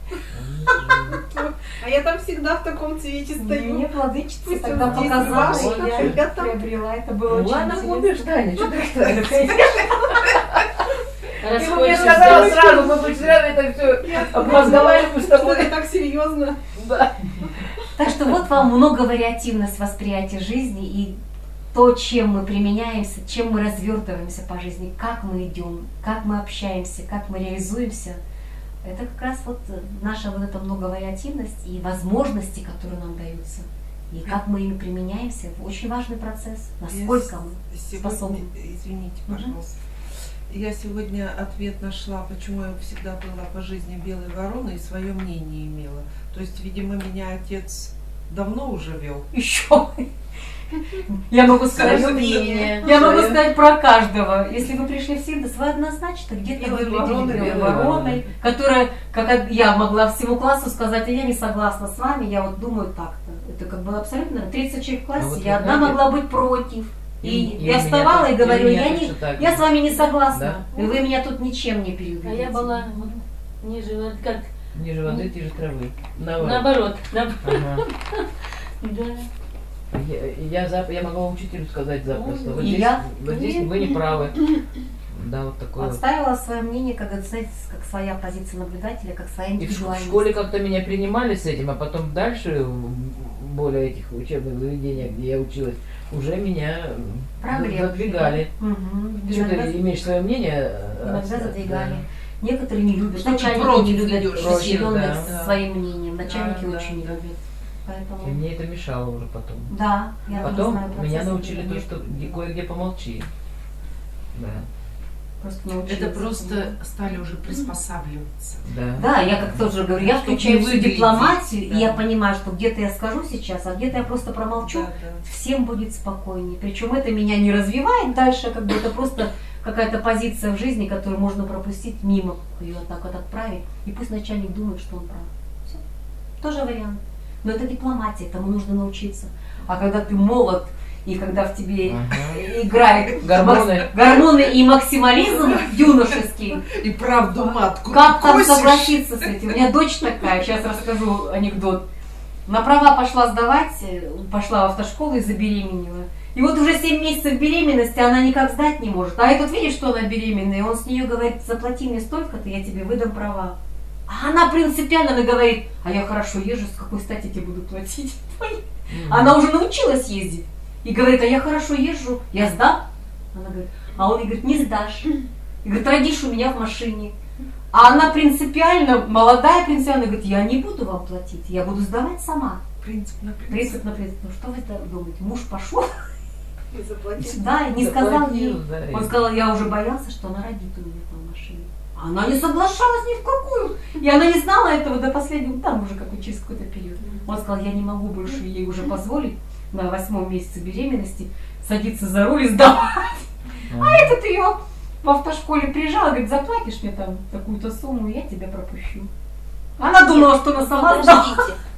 Он А я там всегда в таком цвете стою. Мне владычица Пусть тогда он здесь показала, ваш, и я я там. приобрела. Это было Ну очень ладно, интересно. купишь, Таня, что ты что? Ты бы мне Расходишься сказала здесь. сразу, мы бы сразу это все обмозговали бы с Что тобой. ты так серьезно? Да. Так что вот вам многовариативность восприятия жизни и то, чем мы применяемся, чем мы развертываемся по жизни, как мы идем, как мы общаемся, как мы реализуемся. Это как раз вот наша вот эта многовариативность и возможности, которые нам даются. И как мы ими применяемся, очень важный процесс. Насколько мы Сегодня, способны. извините, Мгм. пожалуйста. Я сегодня ответ нашла, почему я всегда была по жизни белой вороной и свое мнение имела. То есть, видимо, меня отец давно уже вел. еще. Я могу сказать, Свое мнение. я могу Свое. сказать про каждого. Если вы пришли в синтез, вы однозначно где-то Белой выглядели вороной, белой белой вороной, вороной. которая, как я могла всему классу сказать, а я не согласна с вами, я вот думаю так-то. Это как было абсолютно тридцать человек в классе, А вот я вы одна знаете, могла быть против. И, И- и я у меня вставала так- и и у говорю, меня я, не, точно так я же. с вами не согласна, Да. и вы меня тут ничем не переубедите. А я была вот, ниже, вот как Ниже воды, тиже травы. Наоборот. наоборот. наоборот. Ага. Да. Я, я, зап- я могла учителю сказать запросто. Вот И здесь, я? вот здесь вы не правы. Да, вот такое. вот. Отстаивала свое мнение, как, знаете, как своя позиция наблюдателя, как своя И в ш- в индивидуальность. школе как-то меня принимали с этим, а потом дальше, в более этих учебных заведениях, где я училась, уже меня м, Проблемы. задвигали. Мгм. Что Иногда- ты имеешь свое мнение? э, Иногда отстать, задвигали. да. Некоторые не любят. Что ты Начальники против не любят идешь, населенных да. со своим мнением. Начальники Да, да, очень не да. любят. Поэтому, И мне это мешало уже потом. да, я тоже Потом знаю меня процессы, научили когда то, что где- кое-где помолчи. Да, просто научилась. Это просто стали уже приспосабливаться. да. Да, я как тоже говорю, я Чтоб включаю не всю выглядеть, дипломатию, да. и я понимаю, что где-то я скажу сейчас, а где-то я просто промолчу, Да, да. всем будет спокойнее. Причем это меня не развивает дальше, как бы это просто какая-то позиция в жизни, которую можно пропустить мимо, ее вот так вот отправить, и пусть начальник думает, что он прав. Все. Тоже вариант. Но это дипломатия, этому нужно научиться. А когда ты молод, и когда в тебе Ага. играет Гормоны. макс- гормоны и максимализм юношеский, И правду матку как там косишь. согласиться с этим? У меня дочь такая, сейчас расскажу анекдот. На права пошла сдавать, э, пошла в автошколу и забеременела. И вот уже семь месяцев беременности она никак сдать не может. А этот видит, что она беременная, и он с нее говорит, заплати мне столько-то, я тебе выдам права. А она принципиально она говорит, а я хорошо езжу, с какой стати я тебе буду платить? М. Она уже научилась ездить. И говорит, а я хорошо езжу, я сдам? Она говорит, а он ей говорит, не сдашь. И говорит, родишь у меня в машине. А она принципиально, молодая принципиально, говорит, я не буду вам платить, я буду сдавать сама. Принцип на принцип. Принцип на принцип. Ну что вы думаете, муж пошел? И заплатить. Да, и не сказал Заплатил, ей. да, и- Он сказал, я уже боялся, что она родит у меня там в машине. А она не соглашалась ни в какую. И она не знала этого до последнего, там уже как через какой-то период. Он сказал, я не могу больше ей уже позволить на восьмом месяце беременности садиться за руль и сдавать. Ага. Этот ее в автошколе приезжал, говорит, заплатишь мне там такую-то сумму, я тебя пропущу. Она думала, что она сама сдала. Подождите,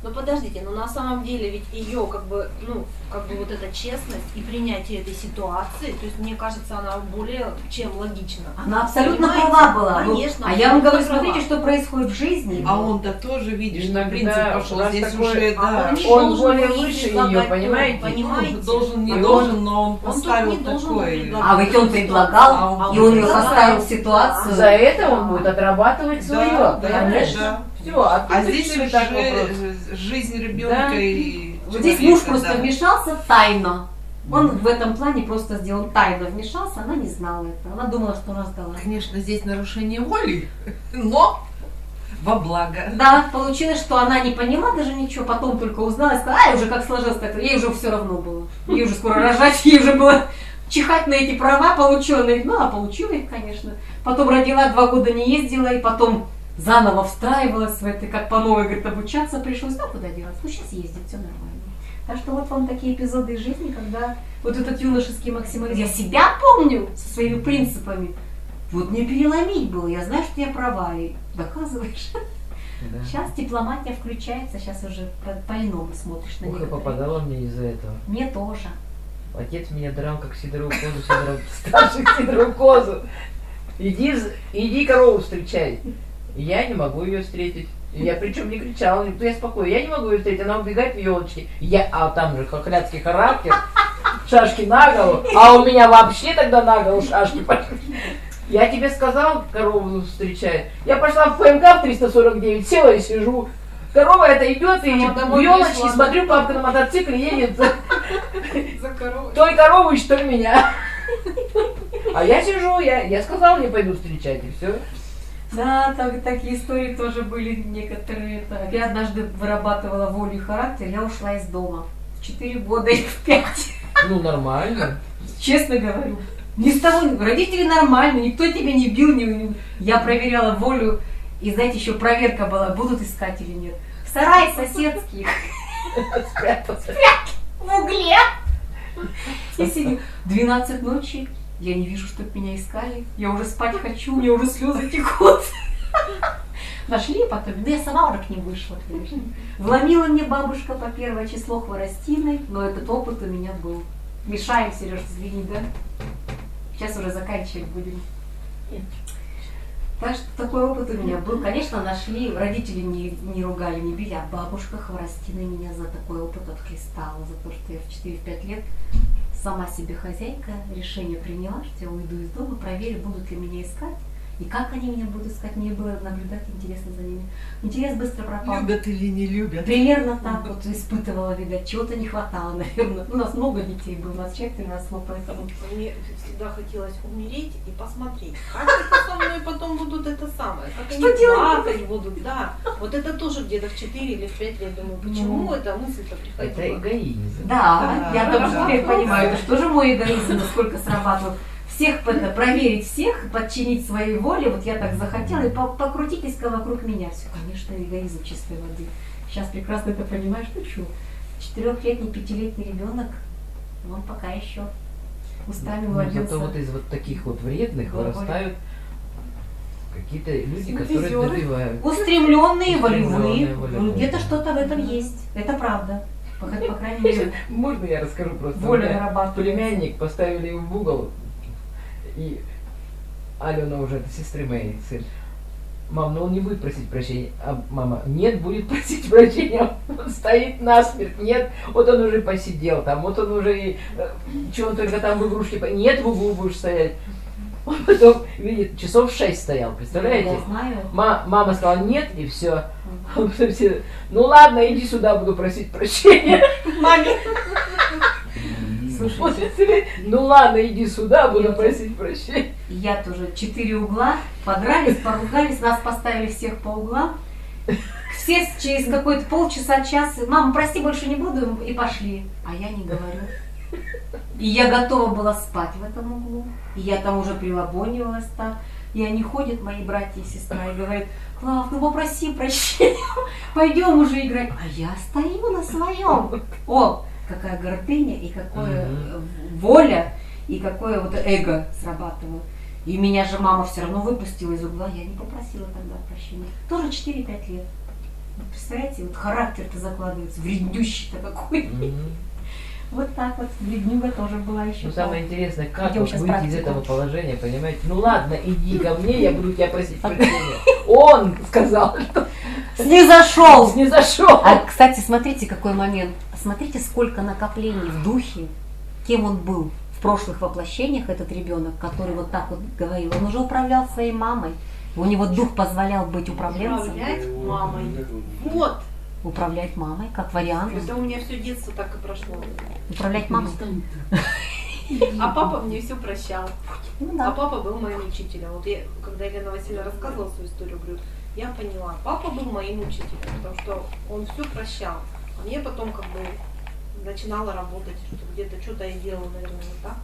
Но подождите, но на самом деле ведь ее как бы, ну, как бы вот эта честность и принятие этой ситуации, то есть мне кажется, она более чем логична. Она абсолютно Понимаете? права была. Ну, Конечно, а я вам говорю, абсолютно смотрите, что происходит в жизни. А он-то тоже, видишь, на Иногда принцип пошел. раз Здесь такой- уже, А да. он не Он должен более ей выше предлагать её, то, понимаете? Понимаете? Должен, не И должен, но он Он тут поставил не должен был такое. предлагать. А ведь он предлагал, А и он ее предлагал. поставил в ситуацию. За это он будет отрабатывать свое, Да, да, понимаешь? да. Все, а, А тут здесь решили уже так вопрос. э, жизнь ребенка Да. и Вот здесь человека, муж просто да. вмешался тайно. Он в этом плане просто сделал тайно вмешался, она не знала это. Она думала, что она сдала. Конечно, здесь нарушение воли, но во благо. Да, получилось, что она не поняла даже ничего, потом только узнала и сказала, ай, уже как сложилось так, ей уже все равно было. Ей уже скоро рожать, ей уже было чихать на эти права полученные. Ну, а получила их, конечно. Потом родила, два года не ездила, и потом заново встраивалась в это, как по новой, говорит, обучаться пришлось. Ну, куда делать? Ну, сейчас ездит, все нормально. Так что вот вам такие эпизоды из жизни, когда вот этот юношеский максимализм. Я себя помню со своими принципами. Вот не переломить было, я знаю, что я права, и доказываешь. Да. Сейчас дипломатия включается, сейчас уже по- по-иному смотришь на Ух, и некоторые. попадала мне из-за этого. Мне тоже. Отец меня драл, как сидоровую козу, сидоров... старших сидоровую козу. Иди, з- иди корову встречай. Я не могу ее встретить. Я причем не кричала, я спокойно, я не могу ее встретить, она убегает в елочки. Я, а там же хохлядский характер, шашки на голову, а у меня вообще тогда на голову шашки пошли. Я тебе сказал, корову встречай. Я пошла в ПМК в триста сорок девять, села и сижу. Корова это идет, и Сама в домой елочки, пришла. смотрю, папка на мотоцикле едет. За коровой. То ли корову, что ли меня. А я сижу, я, я сказала, не пойду встречать, и все. Да, так, такие истории тоже были некоторые. Так. Я однажды вырабатывала волю и характер, я ушла из дома. В четыре года и в пять. Ну, нормально. Честно говорю. Ни с того, ни- родители нормальные, никто тебя не бил, не, не- я проверяла волю, и знаете, еще проверка была, будут искать или нет. В сарае соседский, Спрятался. в угле. И сидим. двенадцать ночи, я не вижу, чтобы меня искали. Я уже спать хочу, у меня уже слезы текут. Нашли потом, да я сама уже к ним вышла, конечно. Вломила мне бабушка по первое число хворостиной, но этот опыт у меня был. Мешаем, Сереж, извини, да? Сейчас уже заканчивать будем. Так что такой опыт у меня был. Конечно, нашли, родители не, не ругали, не били, а бабушка хворостиной меня за такой опыт отхлестала, за то, что я в четыре-пять лет сама себе хозяйка, решение приняла, что я уйду из дома, проверю, будут ли меня искать. И как они меня будут искать, мне было наблюдать интересно за ними. Интерес быстро пропал. Любят или не любят. Примерно так вот испытывала, видать, чего-то не хватало, наверное. У нас много детей было, у нас четверо росло, поэтому... Мне всегда хотелось умереть и посмотреть, как это со мной потом будут это самое, как Что они делать? плакать будут, да. Вот это тоже где-то в четыре или в пять лет думаю, почему Ну. эта мысль-то Это приходила? эгоизм. Да, Да. я тоже Да. теперь понимаю, это что же мой эгоизм, насколько срабатывал. Всех это, проверить всех, подчинить своей воле, вот я так захотела, и по- покрутитесь-ка вокруг меня. Все, конечно, эгоизм чистой воды. Сейчас прекрасно это понимаешь, ну что, четырехлетний, пятилетний ребенок, он пока еще устами Ну, младенца. зато вот из вот таких вот вредных Волевой. вырастают какие-то люди, Симпатизеры. которые добивают. Устремленные, волевые. Устремленные, Ну, волевые. где-то что-то в этом есть. Это правда. По, по крайней мере, Можно я расскажу просто? воля У меня вырабатывается. Племянник поставили его в угол, и Алена уже, это сестры моей сын. Мам, ну он не будет просить прощения. А мама, нет, будет просить прощения. Он стоит насмерть, нет. Вот он уже посидел там, вот он уже, и, э, что он только там в игрушке, по- нет, в углу будешь стоять. Он потом, видит, часов шесть стоял, представляете? я знаю. Ма- мама сказала нет, и все. Ну ладно, иди сюда, буду просить прощения. Маме. Вот это, ну ладно, иди сюда, буду просить прощения. Я тоже четыре угла, подрались, поругались, нас поставили всех по углам. Все с- через какой-то полчаса, час, мама, прости, больше не буду, и пошли. А я не говорю. И я готова была спать в этом углу. И я там уже прилабонивалась так. И они ходят, мои братья и сестра, и говорят, Клав, ну попроси прощения, пойдем уже играть. А я стою на своем. О, какая гордыня и какое Мгм. воля, и какое вот эго срабатывало. И меня же мама все равно выпустила из угла, я не попросила тогда прощения. Тоже четыре-пять лет. Вот представляете, вот характер-то закладывается, вреднющий-то какой. Мгм. Вот так вот, вреднюга тоже была еще. Ну, самое интересное, как Идем вот сейчас выйти из практику. этого положения, понимаете? Ну ладно, иди ко мне, я буду тебя просить прощения. Он сказал, что Снизошел! не зашел. А, кстати, смотрите, какой момент. Смотрите, сколько накоплений в духе, кем он был в прошлых воплощениях, этот ребенок, который вот так вот говорил. Он уже управлял своей мамой. У него дух позволял быть управленцем. Управлять мамой. Вот. Управлять мамой, как вариант. Это у меня все детство так и прошло. Управлять мамой. А папа мне все прощал. Ну А да. папа был моим учителем. Вот я, когда Елена Васильевна рассказывала свою историю, говорю, я поняла, папа был моим учителем, потому что он все прощал. А мне потом как бы начинала работать, что где-то что-то я делала, наверное, не так.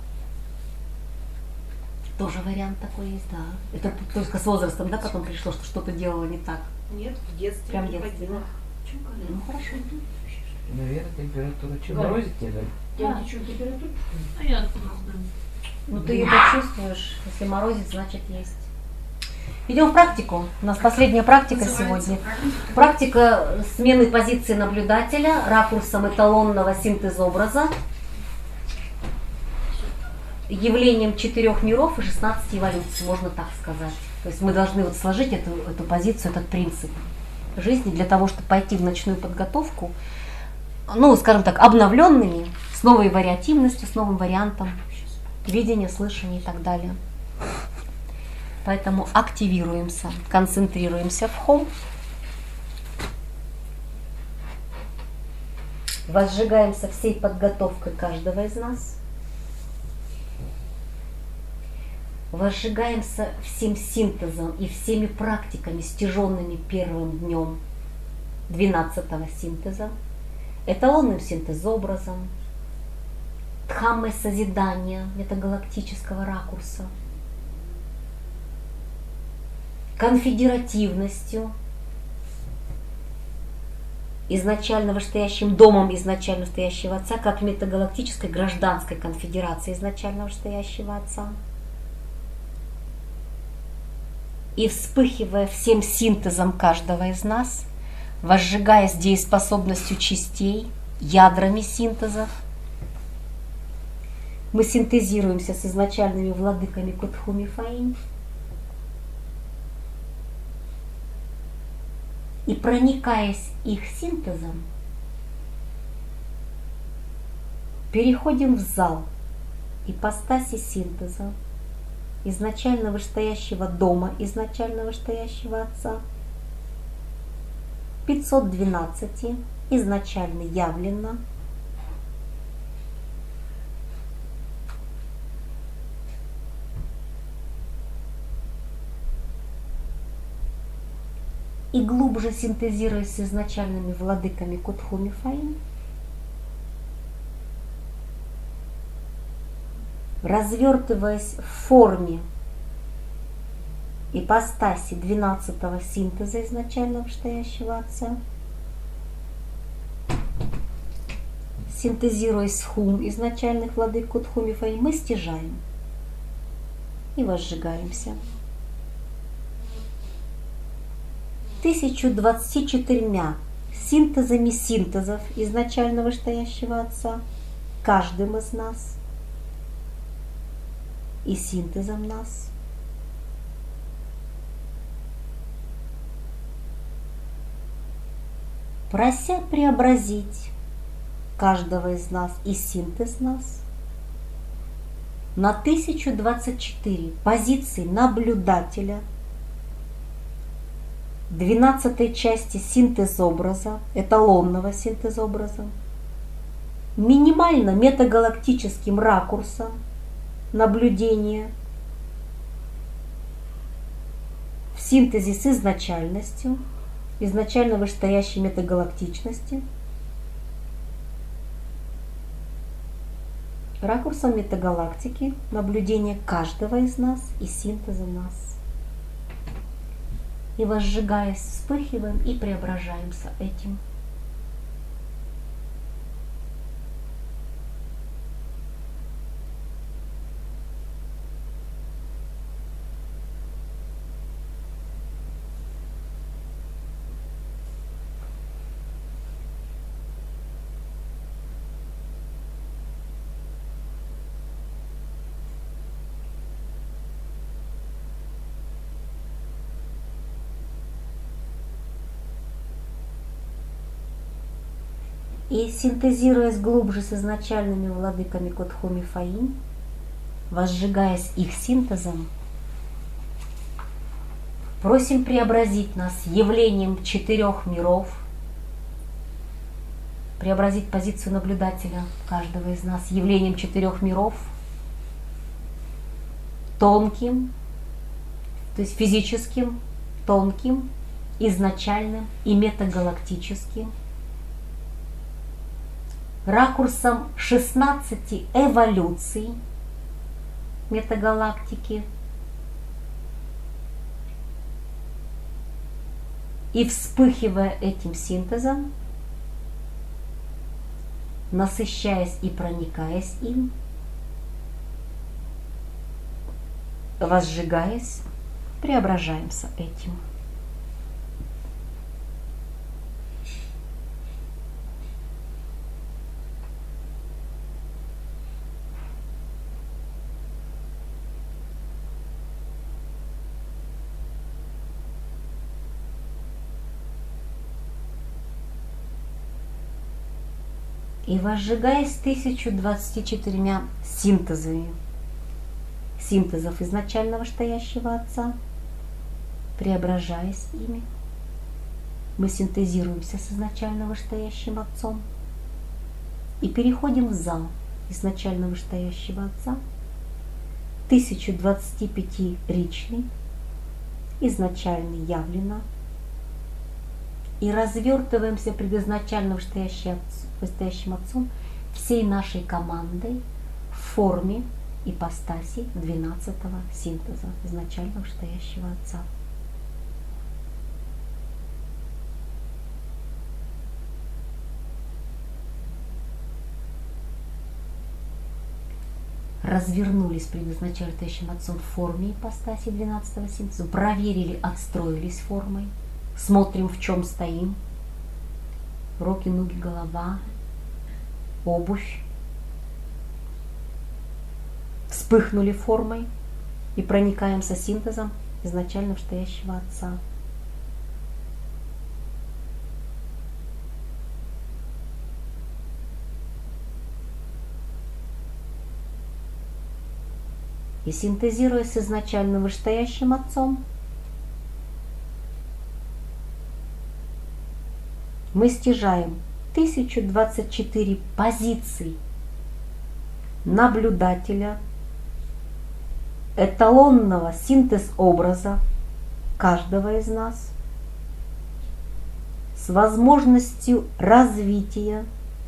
Тоже вариант такой есть, да. Это только с возрастом, да, потом пришло, что что-то делала не так. Нет, в детстве Прям в не детстве, ходила. Ну хорошо. Наверное, температура. Что, Да. морозит тебя? Я не чую температуру. А я откуда знаю? Ну ты ее почувствуешь, если морозит, значит есть. Идем в практику. У нас последняя практика сегодня. Практика смены позиции наблюдателя ракурсом эталонного синтезобраза, явлением четырех миров и шестнадцати эволюций, можно так сказать. То есть мы должны вот сложить эту, эту позицию, этот принцип жизни для того, чтобы пойти в ночную подготовку, ну, скажем так, обновленными, с новой вариативностью, с новым вариантом видения, слышания и так далее. Поэтому активируемся, концентрируемся в хом. Возжигаемся всей подготовкой каждого из нас. Возжигаемся всем синтезом и всеми практиками, стяженными первым днем двенадцатого синтеза, эталонным синтезобразом, дхаммой созидания метагалактического ракурса, конфедеративностью, изначально вышестоящим домом изначально стоящего Отца, как метагалактической гражданской конфедерации изначально вышестоящего Отца. И вспыхивая всем синтезом каждого из нас, возжигаясь дееспособностью частей, ядрами синтезов, мы синтезируемся с изначальными владыками Кутхуми Фаинь и, проникаясь их синтезом, переходим в зал ипостаси синтеза изначально вышестоящего дома, изначально вышестоящего Отца, пятьсот двенадцать изначально явлено, и глубже синтезируясь с изначальными владыками Кутхуми Фаинь, развертываясь в форме ипостаси двенадцатого синтеза изначально вышестоящего Отца, синтезируясь с хум изначальных владык Кутхуми Фаинь, мы стяжаем и возжигаемся тысячу двадцатью четырьмя синтезами синтезов изначально вышестоящего Отца, каждым из нас и синтезом нас. Прося преобразить каждого из нас и синтез нас на тысячу двадцать четыре позиции наблюдателя двенадцатой части синтезобраза, эталонного синтезобраза, минимально метагалактическим ракурсом наблюдения в синтезе с изначальностью, изначально вышестоящей метагалактичности, ракурсом метагалактики, наблюдения каждого из нас и синтеза нас. И возжигаясь, вспыхиваем и преображаемся этим. И синтезируясь глубже с изначальными владыками Котхоми Фаинь, возжигаясь их синтезом, просим преобразить нас явлением четырех миров, преобразить позицию наблюдателя каждого из нас явлением четырех миров, тонким, то есть физическим, тонким, изначальным и метагалактическим, ракурсом шестнадцати эволюций метагалактики и, вспыхивая этим синтезом, насыщаясь и проникаясь им, возжигаясь, преображаемся этим. И возжигаясь тысячу двадцатью четырьмя синтезами, синтезов изначального стоящего Отца, преображаясь ими, мы синтезируемся с изначально вышестоящим Отцом и переходим в зал изначально вышестоящего Отца, тысячу двадцати пяти ричный, изначальный явлено, и развертываемся пред изначально вышестоящим Отцом всей нашей командой в форме ипостаси двенадцатого синтеза изначально вышестоящего Отца. Развернулись пред изначально вышестоящим Отцом в форме ипостаси двенадцатого синтеза, проверили, отстроились формой, смотрим, в чем стоим, руки, ноги, голова, обувь, вспыхнули формой и проникаемся синтезом изначально вышестоящего Отца. И синтезируясь с изначально вышестоящим Отцом, мы стяжаем тысячу двадцать четыре позиций наблюдателя, эталонного синтез-образа каждого из нас с возможностью развития,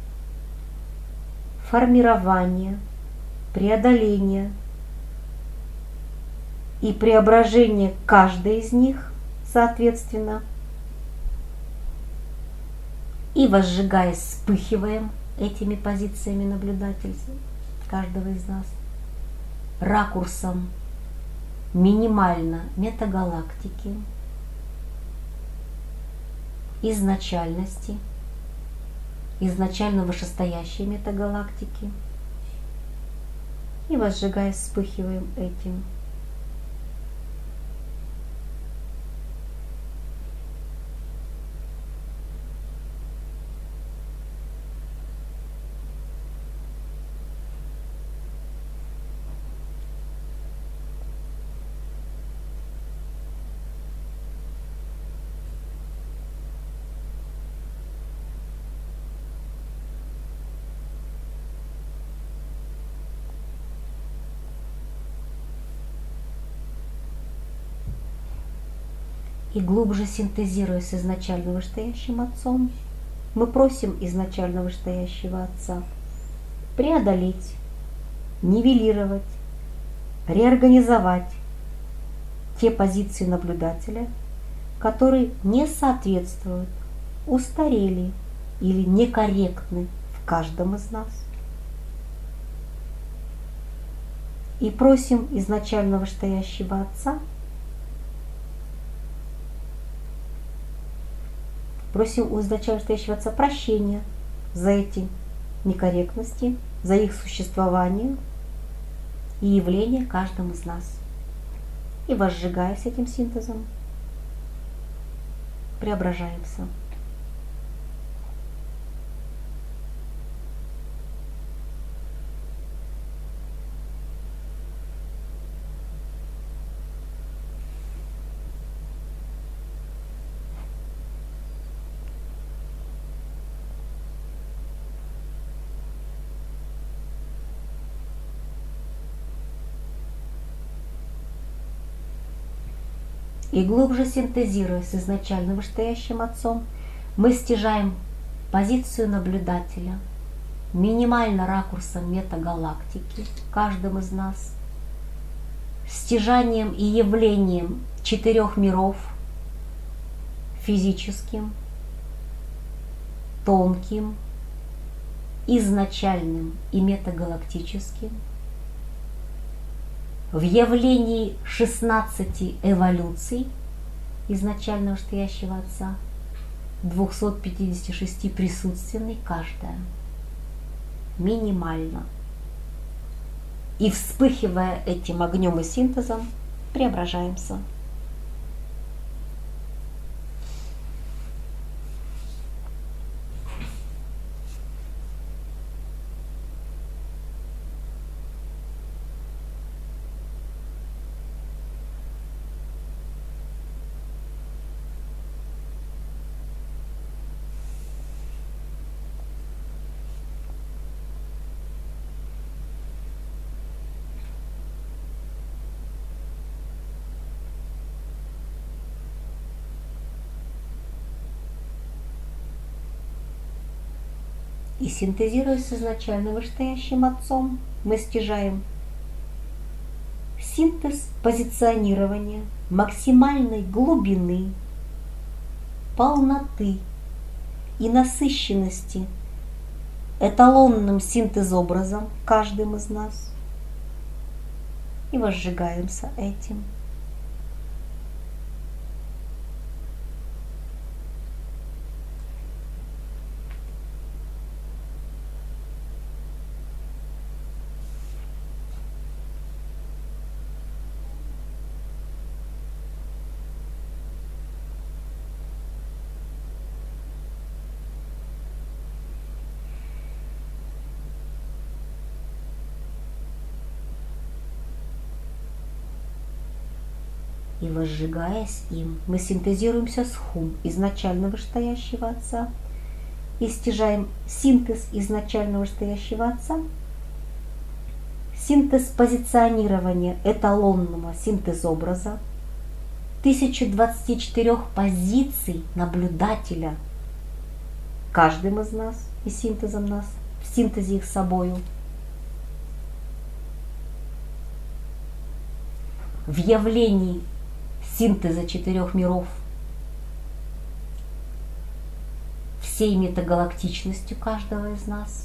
формирования, преодоления и преображения каждой из них, соответственно, и, возжигаясь, вспыхиваем этими позициями наблюдателя каждого из нас ракурсом минимально метагалактики, изначальности, изначально вышестоящей метагалактики, и, возжигаясь, вспыхиваем этим. И глубже синтезируясь с изначально вышестоящим Отцом, мы просим изначально вышестоящего Отца преодолеть, нивелировать, реорганизовать те позиции наблюдателя, которые не соответствуют, устарели или некорректны в каждом из нас. И просим изначально вышестоящего Отца, просим у изначально стоящего Отца прощения за эти некорректности, за их существование и явление каждому из нас. И, возжигаясь этим синтезом, преображаемся. и глубже синтезируя с изначально вышестоящим Отцом, мы стяжаем позицию наблюдателя, минимально ракурсом метагалактики в каждом из нас, стяжанием и явлением четырех миров, физическим, тонким, изначальным и метагалактическим, в явлении шестнадцати эволюций изначального стоящего Отца, двухсот пятидесяти шести присутственной каждая, минимально. И вспыхивая этим огнем и синтезом, преображаемся. И синтезируясь с изначально вышестоящим Отцом, мы стяжаем синтез позиционирования максимальной глубины, полноты и насыщенности эталонным синтезобразом каждым из нас и возжигаемся этим. И возжигаясь им, мы синтезируемся с хум изначально вышестоящего Отца и стяжаем синтез изначально вышестоящего Отца, синтез позиционирования эталонного синтезобраза, тысяча двадцати четырёх позиций наблюдателя каждым из нас и синтезом нас, в синтезе их с собою, в явлении синтеза четырех миров всей метагалактичностью каждого из нас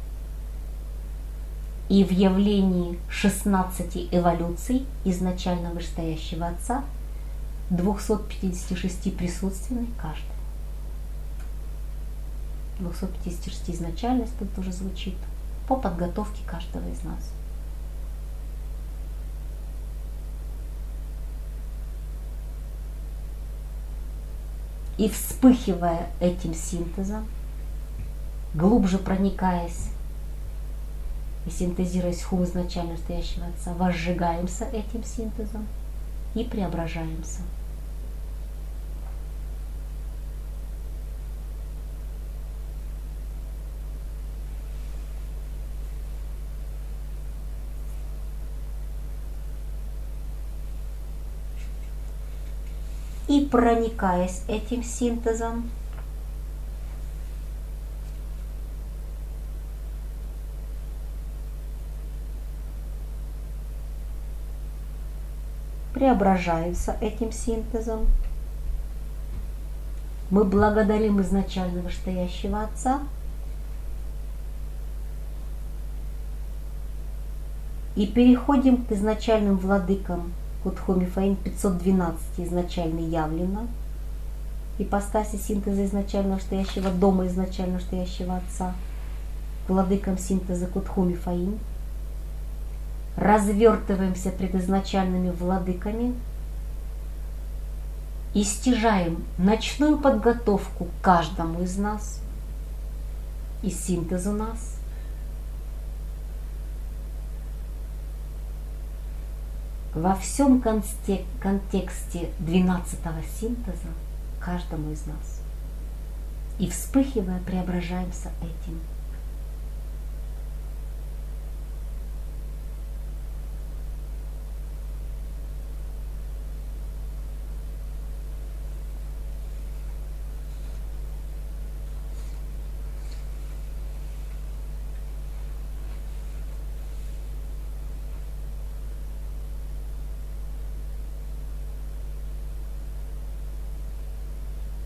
и в явлении шестнадцати эволюций изначально вышестоящего Отца, двухсот пятидесяти шести присутственной каждой. двухсот пятидесяти шести изначальность тут тоже звучит по подготовке каждого из нас. И вспыхивая этим синтезом, глубже проникаясь и синтезируясь хум изначально стоящего Отца, возжигаемся этим синтезом и преображаемся. И проникаясь этим синтезом, преображаемся этим синтезом, мы благодарим изначально вышестоящего Отца и переходим к изначальным владыкам Кутху Мифаим пятьсот двенадцать изначально явлено, ипостаси синтеза изначально стоящего дома изначально стоящего Отца, владыкам синтеза Кутху Мифаим, развертываемся пред изначальными владыками и стяжаем ночную подготовку каждому из нас и синтезу нас, во всем контексте двенадцатого синтеза каждому из нас. И вспыхивая, преображаемся этим.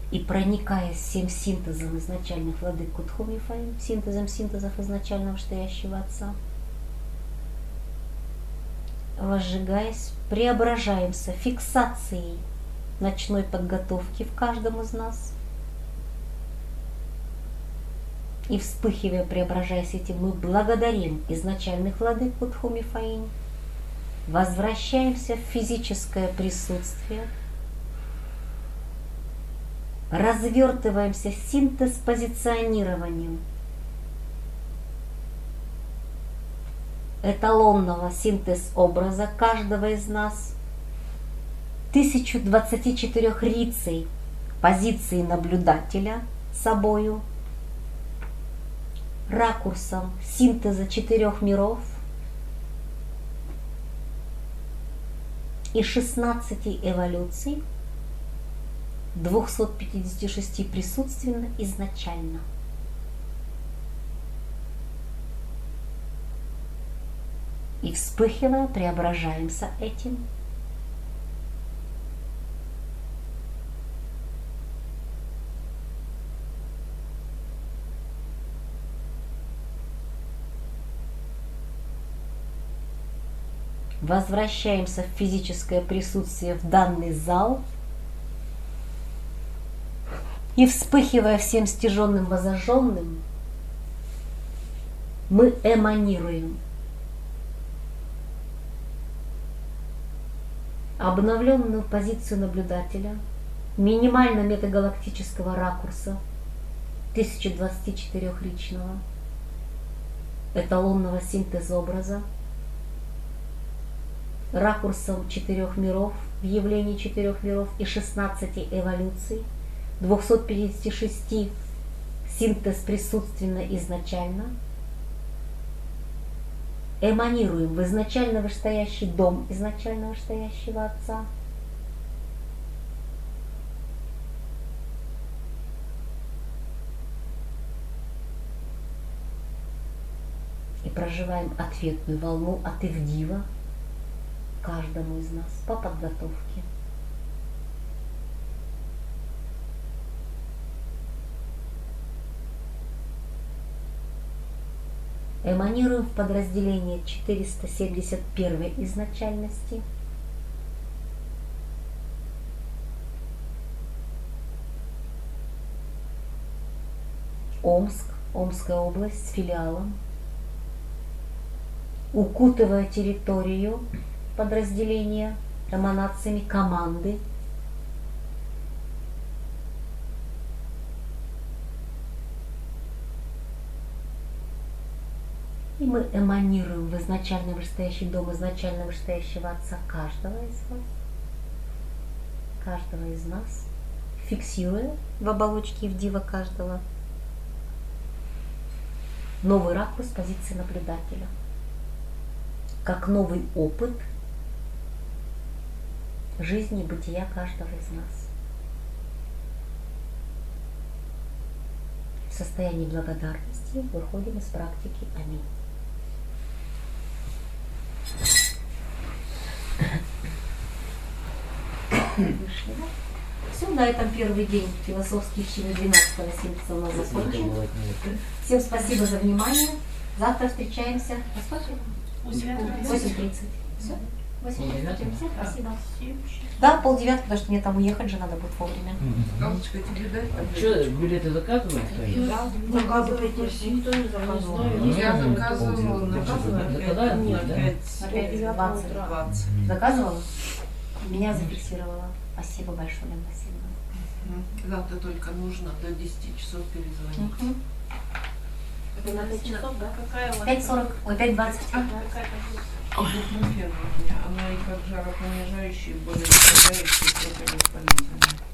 и проникаясь всем синтезом изначальных владык Кутху-Мифаим, синтезом синтезов изначального стоящего Отца, возжигаясь, преображаемся фиксацией ночной подготовки в каждом из нас. И вспыхивая, преображаясь этим, мы благодарим изначальных владык Кутху-Мифаим, возвращаемся в физическое присутствие, развертываемся синтез позиционированием эталонного синтез образа каждого из нас, тысячу двадцати четырех рицей позиции наблюдателя собою, ракурсом синтеза четырех миров и шестнадцати эволюций, двухсот пятидесяти шести присутственно изначально. И вспыхивая, преображаемся этим. Возвращаемся в физическое присутствие в данный зал и, вспыхивая всем стяженным возожженным, мы эманируем обновленную позицию наблюдателя минимально метагалактического ракурса тысяча двадцати четырех ричного эталонного синтезобраза, ракурсом четырех миров, в явлении четырех миров и шестнадцати эволюций, двухсот пятидесяти шести синтез присутственно изначально, эманируем в изначально вышестоящий дом изначально вышестоящего Отца, и проживаем ответную волну от Ивдива каждому из нас по подготовке. Эманируем в подразделение четыреста семьдесят первой изначальности. Омск, Омская область с филиалом, укутывая территорию подразделения эманациями команды. И мы эманируем в изначально вышестоящий дом изначально вышестоящего Отца каждого из вас, каждого из нас, фиксируя в оболочке Ивдива каждого новый ракурс позиции наблюдателя, как новый опыт жизни и бытия каждого из нас. В состоянии благодарности выходим из практики. Аминь. Вышли, да? Все, на этом первый день философских чтений двенадцатого синтеза у нас закончен. Всем спасибо за внимание. Завтра встречаемся. Во сколько? восемь тридцать. Все? восемь тридцать. Всем спасибо. Да, полдевятого, потому что мне там уехать же надо будет вовремя. Галочка, тебе дать? Что, билеты заказывают? Да, заказывайте, никто не заказывал. Я заказывала на Заказали? на Да. пять двадцать. двадцать. Заказывала? Меня зафиксировала. Спасибо большое, Лена, спасибо. Завтра только нужно до десяти часов перезвонить. Угу. Это на пять часов, да? Какая у вас? пять сорок, ой, пять двадцать. Бупрофен у меня. Оно и как жаропонижающее, и более подавляющее, и противовоспалительное.